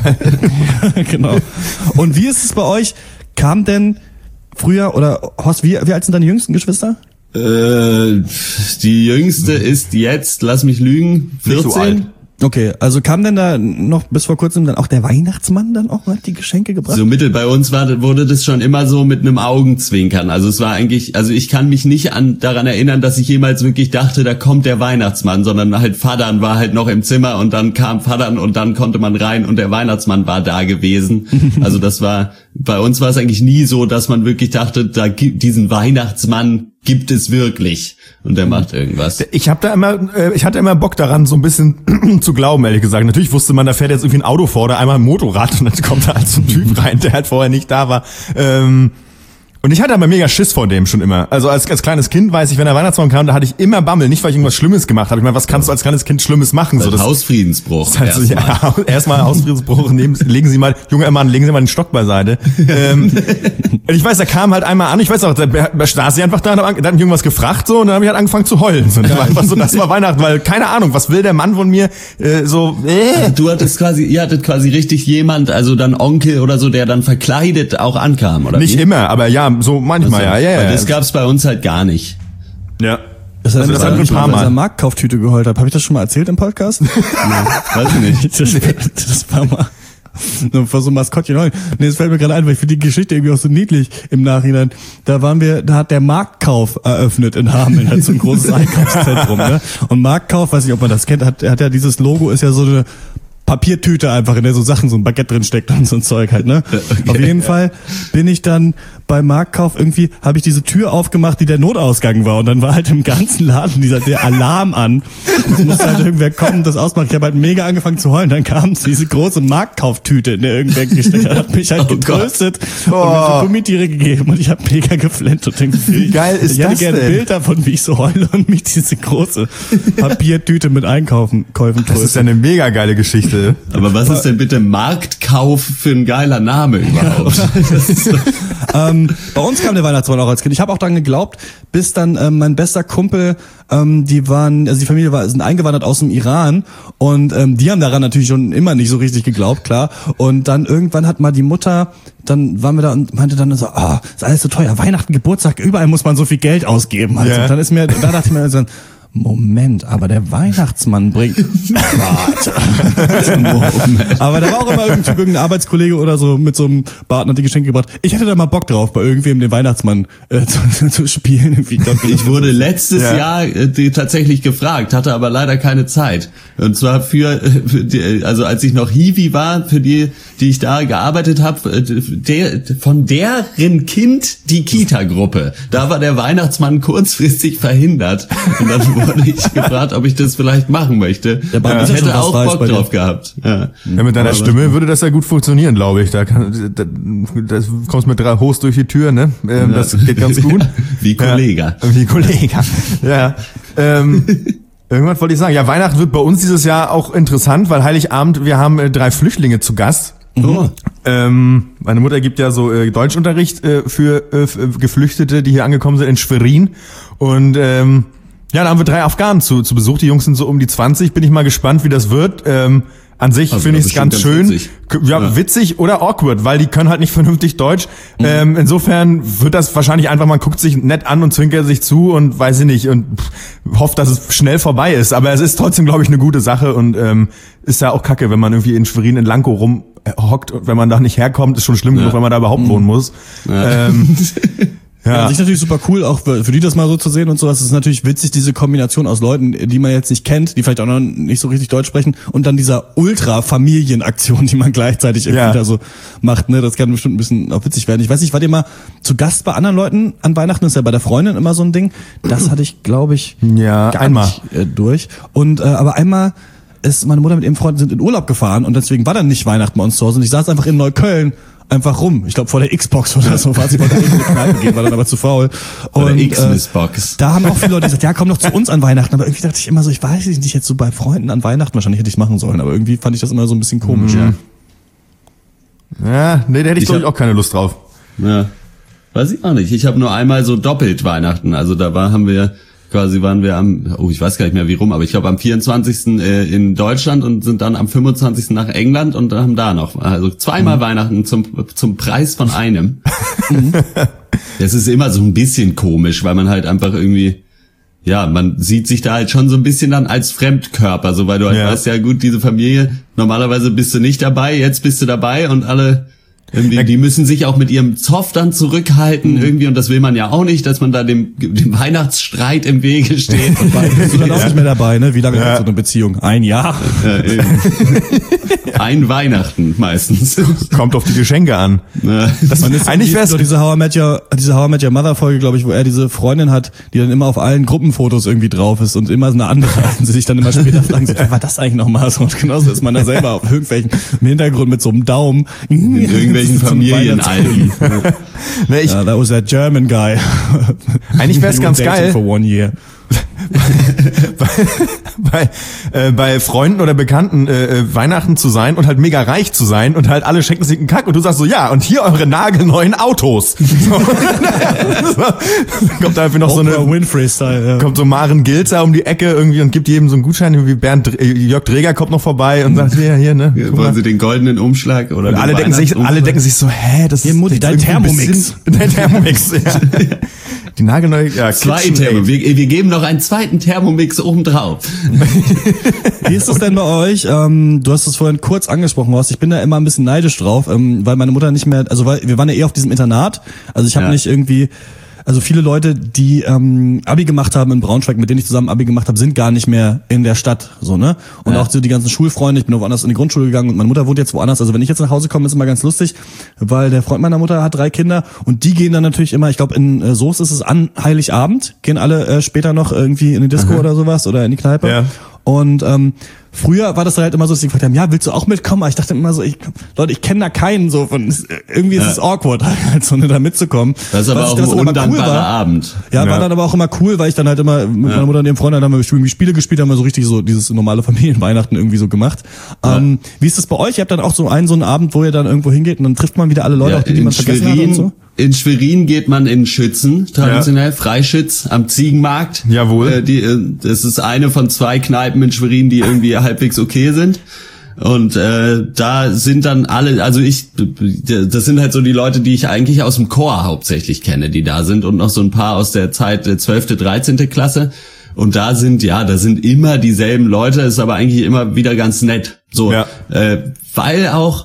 Genau. Und wie ist es bei euch? Kam denn früher, oder Horst, wie, wie alt sind deine jüngsten Geschwister? Äh, die jüngste ist jetzt, lass mich lügen, Nicht so alt. vierzehn. Okay, also kam denn da noch bis vor kurzem dann auch der Weihnachtsmann dann auch mal die Geschenke gebracht? So mittel bei uns war, wurde das schon immer so mit einem Augenzwinkern. Also es war eigentlich, also ich kann mich nicht an daran erinnern, dass ich jemals wirklich dachte, da kommt der Weihnachtsmann, sondern halt Vatern war halt noch im Zimmer und dann kam Vatern und dann konnte man rein und der Weihnachtsmann war da gewesen. Also das war, bei uns war es eigentlich nie so, dass man wirklich dachte, da gibt diesen Weihnachtsmann gibt es wirklich und der macht irgendwas. Ich habe da immer, äh, ich hatte immer Bock daran, so ein bisschen zu glauben, ehrlich gesagt. Natürlich wusste man, da fährt jetzt irgendwie ein Auto vor oder einmal ein Motorrad und dann kommt da halt so ein Typ rein, der halt vorher nicht da war. Ähm, und ich hatte aber mega Schiss vor dem schon immer. Also als, als kleines Kind weiß ich, wenn der Weihnachtsmann kam, da hatte ich immer Bammel. Nicht, weil ich irgendwas Schlimmes gemacht habe. Ich meine, was kannst du als kleines Kind Schlimmes machen? So, Das Hausfriedensbruch. Das heißt, erstmal. ja, erstmal Hausfriedensbruch, nehmen, legen Sie mal, junger Mann, legen Sie mal den Stock beiseite. ähm, und ich weiß, der kam halt einmal an, ich weiß auch, da, da saß ich einfach da, da hat mich irgendwas gefragt so und dann habe ich halt angefangen zu heulen. So, das war einfach so, das war Weihnachten, weil keine Ahnung, was will der Mann von mir? Äh, so, äh. Du hattest quasi, ihr hattet quasi richtig jemand, also dann Onkel oder so, der dann verkleidet auch ankam, oder? Nicht wie? immer, aber ja, so manchmal, Also, ja, ja, weil ja. Das gab's bei uns halt gar nicht. ja. Das hat Also das er hat ein nicht paar mal Mal. seiner Marktkauftüte geheult. Habe ich das schon mal erzählt im Podcast? Weiß ich nicht. das, das war mal. Vor so ein Maskottchen. Nee, das fällt mir gerade ein, weil ich finde die Geschichte irgendwie auch so niedlich im Nachhinein. Da waren wir, da hat der Marktkauf eröffnet in Hameln, halt so ein großes Einkaufszentrum, ne? Und Marktkauf, weiß nicht, ob man das kennt, hat, hat ja dieses Logo, ist ja so eine Papiertüte einfach, in der so Sachen, so ein Baguette drin steckt und so ein Zeug halt, ne? Okay. Auf jeden Fall bin ich dann beim Marktkauf irgendwie, habe ich diese Tür aufgemacht, die der Notausgang war, und dann war halt im ganzen Laden dieser der Alarm an. Es musste halt irgendwer kommen, das ausmachen. Ich habe halt mega angefangen zu heulen. Dann kam diese große Marktkauftüte, in der irgendwer gesteckt hat, hat mich halt oh getröstet oh. und mir so Gummitiere gegeben, und ich habe mega geflennt und denke, wie geil ist ich hätte das gerne ein Bild davon, wie ich so heule und mich diese große Papiertüte mit Einkaufen Käufen tröstet. Das ist ja eine mega geile Geschichte. Aber was ist denn bitte Marktkauf für ein geiler Name überhaupt? Das ist so. ähm, bei uns kam der Weihnachtsmann auch als Kind. Ich habe auch dann geglaubt, bis dann ähm, mein bester Kumpel, ähm, die waren, also die Familie war sind eingewandert aus dem Iran, und ähm, die haben daran natürlich schon immer nicht so richtig geglaubt, klar. Und dann irgendwann hat mal die Mutter, dann waren wir da und meinte dann so, ah, oh, ist alles so teuer, Weihnachten, Geburtstag, überall muss man so viel Geld ausgeben. Also yeah. dann ist mir, da dachte ich mir so, Moment, aber der Weihnachtsmann bringt. Warte. Aber da war auch immer irgendein Arbeitskollege oder so mit so einem Bart und hat die Geschenke gebracht. Ich hätte da mal Bock drauf, bei irgendwem den Weihnachtsmann äh, zu, zu spielen. Ich, glaub, ich wurde letztes ja. Jahr äh, tatsächlich gefragt, hatte aber leider keine Zeit. Und zwar für, für die, also als ich noch Hiwi war, für die, die ich da gearbeitet habe, der, von deren Kind die Kita-Gruppe. Da war der Weihnachtsmann kurzfristig verhindert. Und dann wurde ich gefragt, ob ich das vielleicht machen möchte. Ja, ja, ich hätte auch Bock drauf gehabt. Ja. Ja, mit deiner aber Stimme würde das ja gut funktionieren, glaube ich. Da kann, da, da kommst mit drei Host durch die Tür, ne? Ähm, ja. Das geht ganz gut. Wie Kollege. Ja, wie Kollege. Ja. Ähm, irgendwas wollte ich sagen. Ja, Weihnachten wird bei uns dieses Jahr auch interessant, weil Heiligabend, wir haben äh, drei Flüchtlinge zu Gast. Oh. Ähm, meine Mutter gibt ja so äh, Deutschunterricht äh, für äh, Geflüchtete, die hier angekommen sind in Schwerin. Und ähm, ja, da haben wir drei Afghanen zu, zu Besuch. Die Jungs sind so um die zwanzig. Bin ich mal gespannt, wie das wird. Ähm, an sich also, finde ich es ganz, ganz schön. Witzig. Ja, ja, witzig oder awkward, weil die können halt nicht vernünftig Deutsch. Mhm. Ähm, insofern wird das wahrscheinlich einfach, man guckt sich nett an und zwinkert sich zu und weiß ich nicht und pff, hofft, dass es schnell vorbei ist. Aber es ist trotzdem, glaube ich, eine gute Sache und ähm, ist ja auch kacke, wenn man irgendwie in Schwerin in Lankow rumhockt und wenn man da nicht herkommt, ist schon schlimm genug, ja. wenn man da überhaupt mhm. wohnen muss. Ja. Ähm, Ja, ja, an sich natürlich super cool, auch für, für die das mal so zu sehen und so. Das ist natürlich witzig, diese Kombination aus Leuten, die man jetzt nicht kennt, die vielleicht auch noch nicht so richtig Deutsch sprechen, und dann dieser Ultra-Familienaktion, die man gleichzeitig irgendwie ja. da so macht. Ne, das kann bestimmt ein bisschen auch witzig werden. Ich weiß nicht, wart ihr mal zu Gast bei anderen Leuten an Weihnachten? Das ist ja bei der Freundin immer so ein Ding. Das hatte ich, glaube ich, ja, gar einmal. nicht äh, durch. Und äh, aber einmal ist meine Mutter mit ihrem Freund sind in Urlaub gefahren und deswegen war dann nicht Weihnachten bei uns zu Hause. Und ich saß einfach in Neukölln einfach rum. Ich glaube vor der Xbox oder so. War sie wollte eigentlich in die Kneipe gehen, war dann aber zu faul. Oder und, Xbox. Äh, da haben auch viele Leute gesagt, ja, komm doch zu uns an Weihnachten. Aber irgendwie dachte ich immer so, ich weiß nicht, jetzt so bei Freunden an Weihnachten, wahrscheinlich hätte ich es machen sollen. Aber irgendwie fand ich das immer so ein bisschen komisch. Mhm. Ja. ja, nee, da hätte ich, ich glaube ich auch keine Lust drauf. Ja, weiß ich auch nicht. Ich habe nur einmal so doppelt Weihnachten. Also da war, haben wir quasi waren wir am, oh, ich weiß gar nicht mehr wie rum, aber ich glaube am vierundzwanzigsten Äh, in Deutschland und sind dann am fünfundzwanzigsten nach England und haben da noch, also zweimal mhm. Weihnachten zum zum Preis von einem. Das ist immer so ein bisschen komisch, weil man halt einfach irgendwie, ja, man sieht sich da halt schon so ein bisschen dann als Fremdkörper, so weil du halt ja. weißt, ja gut, diese Familie, normalerweise bist du nicht dabei, jetzt bist du dabei und alle irgendwie, die müssen sich auch mit ihrem Zoff dann zurückhalten mhm. irgendwie und das will man ja auch nicht, dass man da dem, dem Weihnachtsstreit im Wege steht. Und bist du dann auch nicht mehr dabei, ne? Wie lange ja. hat so eine Beziehung? Ein Jahr? Ja, eben. Ein Weihnachten meistens. Kommt auf die Geschenke an. Ja. Das man ist eigentlich wär's diese How I Met Your, diese How I Met Your Mother Folge, glaube ich, wo er diese Freundin hat, die dann immer auf allen Gruppenfotos irgendwie drauf ist und immer so eine andere, und sie sich dann immer später fragen, so, wer war das eigentlich nochmal so? Und genauso ist man da selber auf irgendwelchen, im Hintergrund mit so einem Daumen. In irgendwelchen Familienalben. Ne, ich, ja, that was that German guy. Eigentlich wäre es ganz geil. For one year. bei, bei, äh, bei Freunden oder Bekannten äh, Weihnachten zu sein und halt mega reich zu sein und halt alle schenken sich einen Kack und du sagst so, ja, und hier eure nagelneuen Autos. So. Kommt da einfach noch so eine Winfrey-Style, ja. Kommt so Maren Gilzer um die Ecke irgendwie und gibt jedem so einen Gutschein, irgendwie Bernd Jörg Dräger kommt noch vorbei und sagt, ja, hier, ne? Ja, wollen Sie den goldenen Umschlag oder und alle denken sich, alle denken sich so, hä, das hier, Mutti, ist dein Thermomix. Dein Thermomix, ja. Die nagelneue, ja, zwei Thermomix. Wir, wir geben noch ein zweites zweiten Thermomix obendrauf. Wie ist das denn bei euch? Ähm, du hast es vorhin kurz angesprochen, Horst. Ich bin da immer ein bisschen neidisch drauf, ähm, weil meine Mutter nicht mehr, also weil wir waren ja eh auf diesem Internat. Also ich habe Ja. nicht irgendwie, also viele Leute, die ähm, Abi gemacht haben in Braunschweig, mit denen ich zusammen Abi gemacht habe, sind gar nicht mehr in der Stadt, so, ne? Und Ja. auch so die ganzen Schulfreunde, ich bin woanders in die Grundschule gegangen und meine Mutter wohnt jetzt woanders. Also wenn ich jetzt nach Hause komme, ist immer ganz lustig, weil der Freund meiner Mutter hat drei Kinder und die gehen dann natürlich immer, ich glaube in äh, Soest ist es an Heiligabend, gehen alle äh, später noch irgendwie in die Disco oder sowas oder in die Kneipe. Ja. Und ähm, früher war das halt immer so, dass die gefragt haben, ja, willst du auch mitkommen? Aber ich dachte immer so, ich, Leute, ich kenne da keinen so von, irgendwie ist Ja. es awkward halt so, ne, da mitzukommen. Das ist aber Was- auch was ein dann immer undankbarer war, Abend. Ja, war Ja. dann aber auch immer cool, weil ich dann halt immer mit meiner Mutter und ihrem Freund dann haben wir irgendwie Spiele gespielt, haben wir so richtig so dieses normale Familienweihnachten irgendwie so gemacht. Ähm, wie ist das bei euch? Ihr habt dann auch so einen so einen Abend, wo ihr dann irgendwo hingeht und dann trifft man wieder alle Leute, Ja, auch die, die in man vergessen hat und Schwerin, so? in Schwerin geht man in Schützen, traditionell, Freischütz am Ziegenmarkt. Jawohl. Äh, die, äh, das ist eine von zwei Kneipen in Schwerin, die irgendwie halbwegs okay sind. Und äh, da sind dann alle, also ich, das sind halt so die Leute, die ich eigentlich aus dem Chor hauptsächlich kenne, die da sind und noch so ein paar aus der Zeit äh, zwölfte, dreizehnte Klasse. Und da sind, ja, da sind immer dieselben Leute, ist aber eigentlich immer wieder ganz nett. So, Ja. äh, weil auch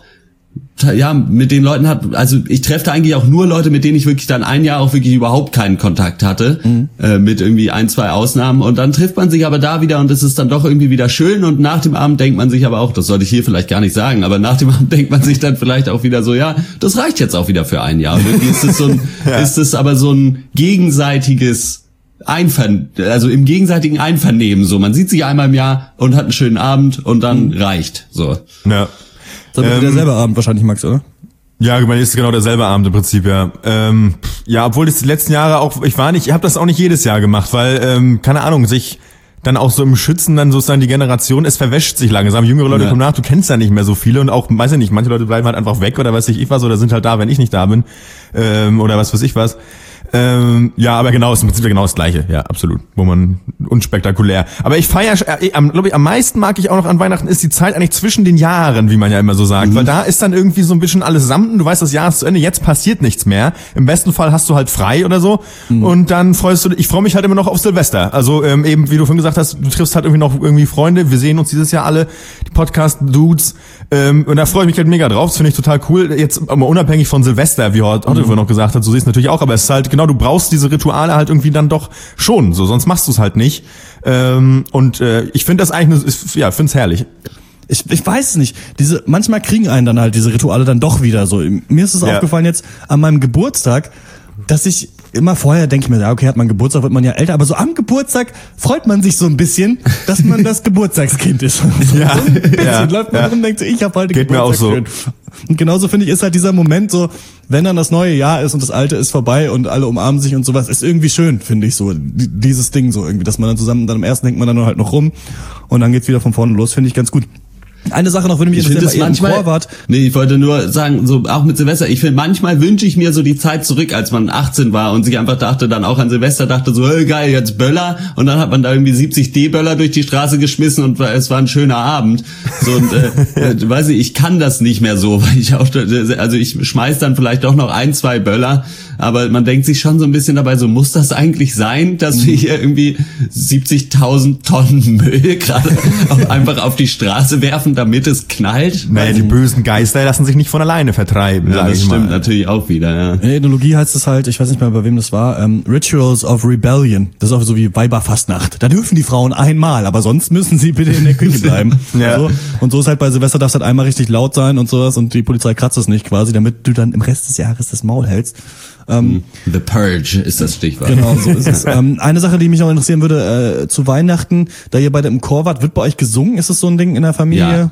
ja, mit den Leuten hat, also ich treffe da eigentlich auch nur Leute, mit denen ich wirklich dann ein Jahr auch wirklich überhaupt keinen Kontakt hatte, mhm. äh, mit irgendwie ein, zwei Ausnahmen und dann trifft man sich aber da wieder und es ist dann doch irgendwie wieder schön und nach dem Abend denkt man sich aber auch, das sollte ich hier vielleicht gar nicht sagen, aber nach dem Abend denkt man sich dann vielleicht auch wieder so, ja, das reicht jetzt auch wieder für ein Jahr. Und irgendwie ist es so ein, ja. ist es aber so ein gegenseitiges Einver also im gegenseitigen Einvernehmen so. Man sieht sich einmal im Jahr und hat einen schönen Abend und dann mhm. reicht, so. Ja. Das ist ähm, derselbe Abend wahrscheinlich, Max, oder? Ja, ich meine, ist genau derselbe Abend im Prinzip, ja. Ähm, ja, obwohl das die letzten Jahre auch, ich war nicht, ich habe das auch nicht jedes Jahr gemacht, weil, ähm, keine Ahnung, sich dann auch so im Schützen dann sozusagen die Generation, es verwäscht sich langsam. Jüngere Leute ja. kommen nach, du kennst ja nicht mehr so viele und auch, weiß ich nicht, manche Leute bleiben halt einfach weg oder weiß ich was oder sind halt da, wenn ich nicht da bin, ähm, oder was weiß ich was. Ähm, ja, aber genau, ist im Prinzip genau das Gleiche, ja, absolut, wo man unspektakulär. Aber ich feiere, äh, am, glaube ich, am meisten mag ich auch noch an Weihnachten ist die Zeit eigentlich zwischen den Jahren, wie man ja immer so sagt, mhm. weil da ist dann irgendwie so ein bisschen alles samten, du weißt, das Jahr ist zu Ende, jetzt passiert nichts mehr. Im besten Fall hast du halt frei oder so mhm. und dann freust du dich, ich freue mich halt immer noch auf Silvester. Also ähm, eben, wie du vorhin gesagt hast, du triffst halt irgendwie noch irgendwie Freunde, wir sehen uns dieses Jahr alle, die Podcast-Dudes, ähm, und da freue ich mich halt mega drauf, das finde ich total cool. Jetzt aber unabhängig von Silvester, wie Otto mhm. vorhin noch gesagt hat, so siehst du natürlich auch, aber es ist halt genau, du brauchst diese Rituale halt irgendwie dann doch schon, so sonst machst du es halt nicht. Ähm, und äh, ich finde das eigentlich, ist, ja, finde es herrlich. Ich, ich weiß es nicht. Diese, manchmal kriegen einen dann halt diese Rituale dann doch wieder so. Mir ist es ja. aufgefallen jetzt an meinem Geburtstag, dass ich immer vorher denke ich mir, ja, okay, hat man Geburtstag, wird man ja älter, aber so am Geburtstag freut man sich so ein bisschen, dass man das Geburtstagskind ist. So, ja, so ein bisschen ja, läuft man ja. rum und denkt so, ich habe heute Geht Geburtstag. mir auch so. Und genauso finde ich, ist halt dieser Moment so, wenn dann das neue Jahr ist und das alte ist vorbei und alle umarmen sich und sowas, ist irgendwie schön, finde ich so, dieses Ding so irgendwie, dass man dann zusammen, dann am ersten hängt man dann halt noch rum und dann geht's wieder von vorne los, finde ich ganz gut. Eine Sache noch, würde mich interessieren, weil ihr manchmal, im Chor wart. Nee, ich wollte nur sagen, so auch mit Silvester, ich finde, manchmal wünsche ich mir so die Zeit zurück, als man achtzehn war und sich einfach dachte, dann auch an Silvester dachte so, hey, geil, jetzt Böller und dann hat man da irgendwie siebzig D-Böller durch die Straße geschmissen und es war ein schöner Abend. So und äh, äh, weiß ich, ich kann das nicht mehr so, weil ich auch, also ich schmeiß dann vielleicht doch noch ein, zwei Böller, aber man denkt sich schon so ein bisschen dabei, so muss das eigentlich sein, dass wir hier irgendwie siebzigtausend Tonnen Müll gerade einfach auf die Straße werfen, damit es knallt? Naja, die bösen Geister lassen sich nicht von alleine vertreiben. Ja, das stimmt natürlich auch wieder, ja. In der Ethnologie heißt es halt, ich weiß nicht mehr, bei wem das war, ähm, Rituals of Rebellion. Das ist auch so wie Weiberfastnacht. Da dürfen die Frauen einmal, aber sonst müssen sie bitte in der Küche bleiben. Ja. So. Und so ist halt bei Silvester, darfst halt einmal richtig laut sein und sowas und die Polizei kratzt es nicht quasi, damit du dann im Rest des Jahres das Maul hältst. Ähm, The Purge ist das Stichwort. Genau, so ist es. ähm, eine Sache, die mich auch interessieren würde, äh, zu Weihnachten, da ihr beide im Chor wart, wird bei euch gesungen? Ist das so ein Ding in der Familie? Ja.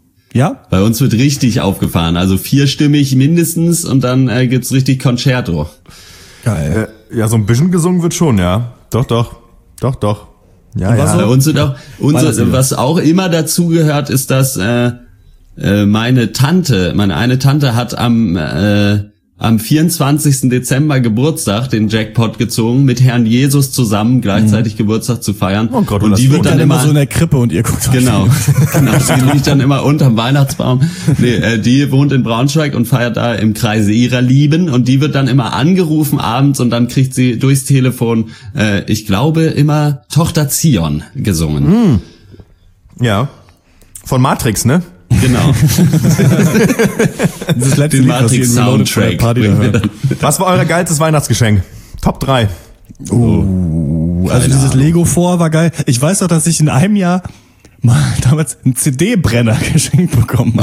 Ja? Bei uns wird richtig aufgefahren, also vierstimmig mindestens und dann äh, gibt's richtig Concerto. Geil. Äh, ja, so ein bisschen gesungen wird schon, ja. Doch, doch. Doch, doch. Ja, ja. So? Bei uns wird auch, unser, was auch immer dazugehört, ist, dass äh, äh, meine Tante, meine eine Tante hat am äh, am vierundzwanzigsten Dezember Geburtstag, den Jackpot gezogen, mit Herrn Jesus zusammen gleichzeitig mhm. Geburtstag zu feiern. Oh Gott, und die wird dann, dann immer so in der Krippe und ihr guckt genau, genau, die liegt dann immer unterm Weihnachtsbaum. Nee, äh, die wohnt in Braunschweig und feiert da im Kreise ihrer Lieben und die wird dann immer angerufen abends und dann kriegt sie durchs Telefon, äh, ich glaube, immer Tochter Zion gesungen. Mhm. Ja, von Matrix, ne? Genau. Dieses letzte Den Lied, was ihr in Reloaded Matrix-Soundtrack. Party da hört. Was war euer geilstes Weihnachtsgeschenk? Top drei. Oh, also dieses Ahnung. Lego vor war geil. Ich weiß doch, dass ich in einem Jahr mal damals einen C D-Brenner geschenkt bekommen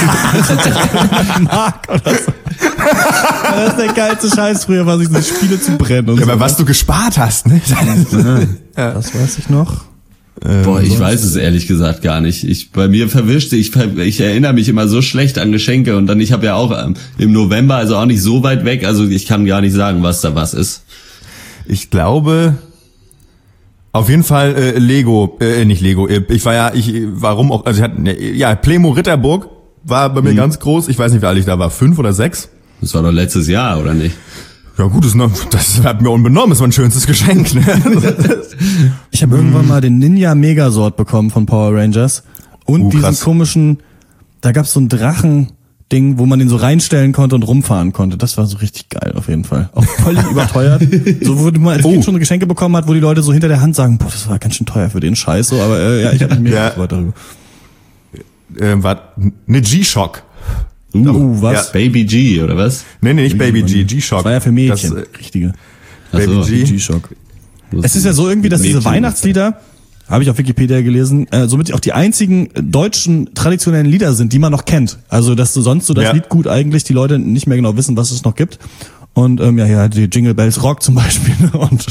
habe. Mark oder so. Das ist der geilste Scheiß früher, was ich so Spiele zu brennen und Ja, so. aber was du gespart hast, ne? Ja. Das weiß ich noch. Boah, ich weiß es ehrlich gesagt gar nicht. Ich bei mir verwischt, ich ich erinnere mich immer so schlecht an Geschenke und dann ich habe ja auch ähm, im November, also auch nicht so weit weg, also ich kann gar nicht sagen, was da was ist. Ich glaube auf jeden Fall äh, Lego, äh, nicht Lego. Äh, ich war ja, ich warum auch, also ich hatte ja Playmo Ritterburg war bei mir mhm. ganz groß. Ich weiß nicht, wie alt ich da war, fünf oder sechs. Das war doch letztes Jahr, oder nicht? Ja gut, das, noch, das hat mir unbenommen, das war ein schönstes Geschenk. Ne? Ich habe irgendwann mal den Ninja Megasort bekommen von Power Rangers und Uh, diesen krass. komischen, da gab's so ein Drachen-Ding, wo man den so reinstellen konnte und rumfahren konnte. Das war so richtig geil auf jeden Fall. Auch völlig überteuert. So wo man als Kind Oh. schon Geschenke bekommen hat, wo die Leute so hinter der Hand sagen, boah, das war ganz schön teuer für den Scheiß. So, aber äh, ja, ich habe mich mega Ja. gefreut darüber. äh, war eine G-Shock. Uh, Uh, was? ja. Baby G, oder was? Nee, nee, nicht Baby G, G-Shock. Das war ja für Mädchen, Das, äh, richtige. Baby Ach so. G. G-Shock. Es ist ja so irgendwie, dass diese Mädchen- Weihnachtslieder, habe ich auf Wikipedia gelesen, äh, somit auch die einzigen deutschen traditionellen Lieder sind, die man noch kennt. Also, dass du sonst so das Ja. Lied gut eigentlich die Leute nicht mehr genau wissen, was es noch gibt. Und ähm, ja, ja, die Jingle Bells Rock zum Beispiel. Und,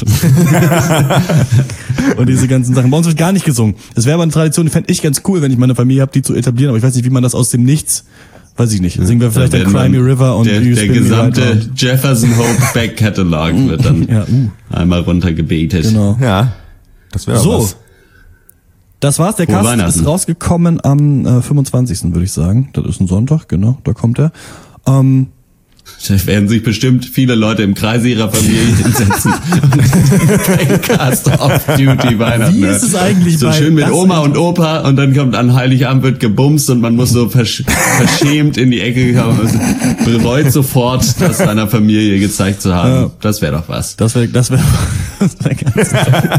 und diese ganzen Sachen. Bei uns wird gar nicht gesungen. Das wäre aber eine Tradition, die fände ich ganz cool, wenn ich meine Familie habe, die zu etablieren. Aber ich weiß nicht, wie man das aus dem Nichts, weiß ich nicht. Singen wir vielleicht Da dann werden Cry Me dann River und der, You der Spin Me Right gesamte Round. Jefferson Hope Back Catalog wird dann Ja, uh, einmal runtergebetet. genau. Ja, das wäre So. was. Das war's, der Frohe Cast Weihnachten. ist rausgekommen am äh, fünfundzwanzigsten würde ich sagen. Das ist ein Sonntag, genau, da kommt er. Ähm, Da werden sich bestimmt viele Leute im Kreise ihrer Familie hinsetzen und Cast of Duty Weihnachten. Wie ist es eigentlich so bei- schön mit das Oma ist- und Opa und dann kommt an Heiligabend wird gebumst und man muss so versch verschämt in die Ecke kommen und bereut sofort, das seiner Familie gezeigt zu haben. Ja. Das wäre doch was. das wäre, das wäre, das wär ganz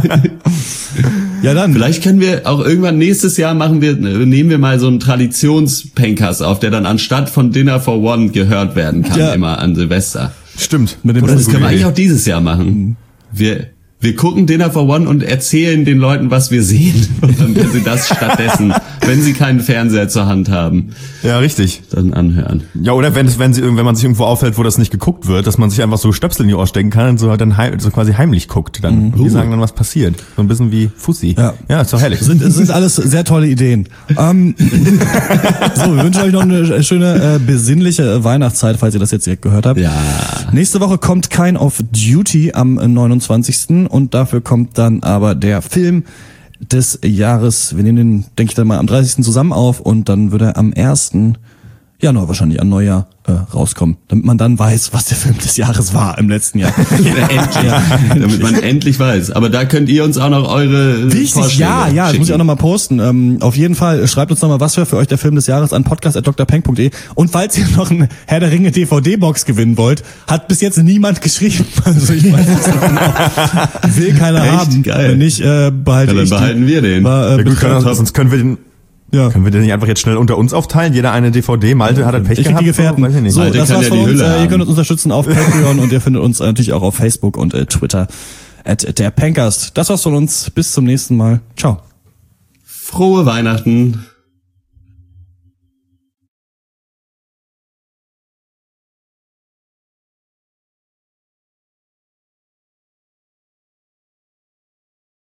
Ja, dann. Vielleicht können wir auch irgendwann nächstes Jahr machen wir, nehmen wir mal so einen Traditions-Pencast auf, der dann anstatt von Dinner for One gehört werden kann, Ja. immer an Silvester. Stimmt. Mit dem Oder das Gute können wir Idee. eigentlich auch dieses Jahr machen. Wir, wir gucken Dinner for One und erzählen den Leuten, was wir sehen. Und dann können sie das stattdessen, wenn sie keinen Fernseher zur Hand haben, Ja, richtig. dann anhören. Ja, oder wenn es, wenn sie, wenn man sich irgendwo auffällt, wo das nicht geguckt wird, dass man sich einfach so Stöpsel in die Ohr stecken kann und so halt dann heim, so quasi heimlich guckt. Dann, Mhm. die sagen dann, was passiert. So ein bisschen wie Fussi. Ja. Ja, ist doch herrlich. sind, es sind alles sehr tolle Ideen. Ähm, so, wir wünschen euch noch eine schöne, äh, besinnliche Weihnachtszeit, falls ihr das jetzt direkt gehört habt. Ja. Nächste Woche kommt Kind of Duty am neunundzwanzigsten und dafür kommt dann aber der Film des Jahres. Wir nehmen den, denke ich, dann mal am dreißigsten zusammen auf und dann wird er am ersten Januar wahrscheinlich an Neujahr äh, rauskommen, damit man dann weiß, was der Film des Jahres war im letzten Jahr. Endlich. Damit man endlich weiß. Aber da könnt ihr uns auch noch eure Wichtig, Vorschläge ja, ja, das schicken. muss ich auch nochmal posten. Ähm, auf jeden Fall, schreibt uns nochmal, was wäre für euch der Film des Jahres an podcast at d r peng punkt d e. Und falls ihr noch eine Herr der Ringe D V D-Box gewinnen wollt, hat bis jetzt niemand geschrieben. Also ich weiß nicht so genau. Will keiner Echt? haben. Geil. Wenn nicht, äh, behalte Ja, dann ich die. behalten wir den. War, äh, Ja, gut, können, Betrag- sonst können wir den, ja. können wir den nicht einfach jetzt schnell unter uns aufteilen? Jeder eine D V D. Malte hat er Pech Ich krieg gehabt. die Gefährten. Weiß ich nicht. So, Malte das kann war's ja von die uns. Hülle Äh, ihr haben. könnt uns unterstützen auf Patreon und ihr findet uns natürlich auch auf Facebook und äh, Twitter at der Pencast. Das war's von uns. Bis zum nächsten Mal. Ciao. Frohe Weihnachten.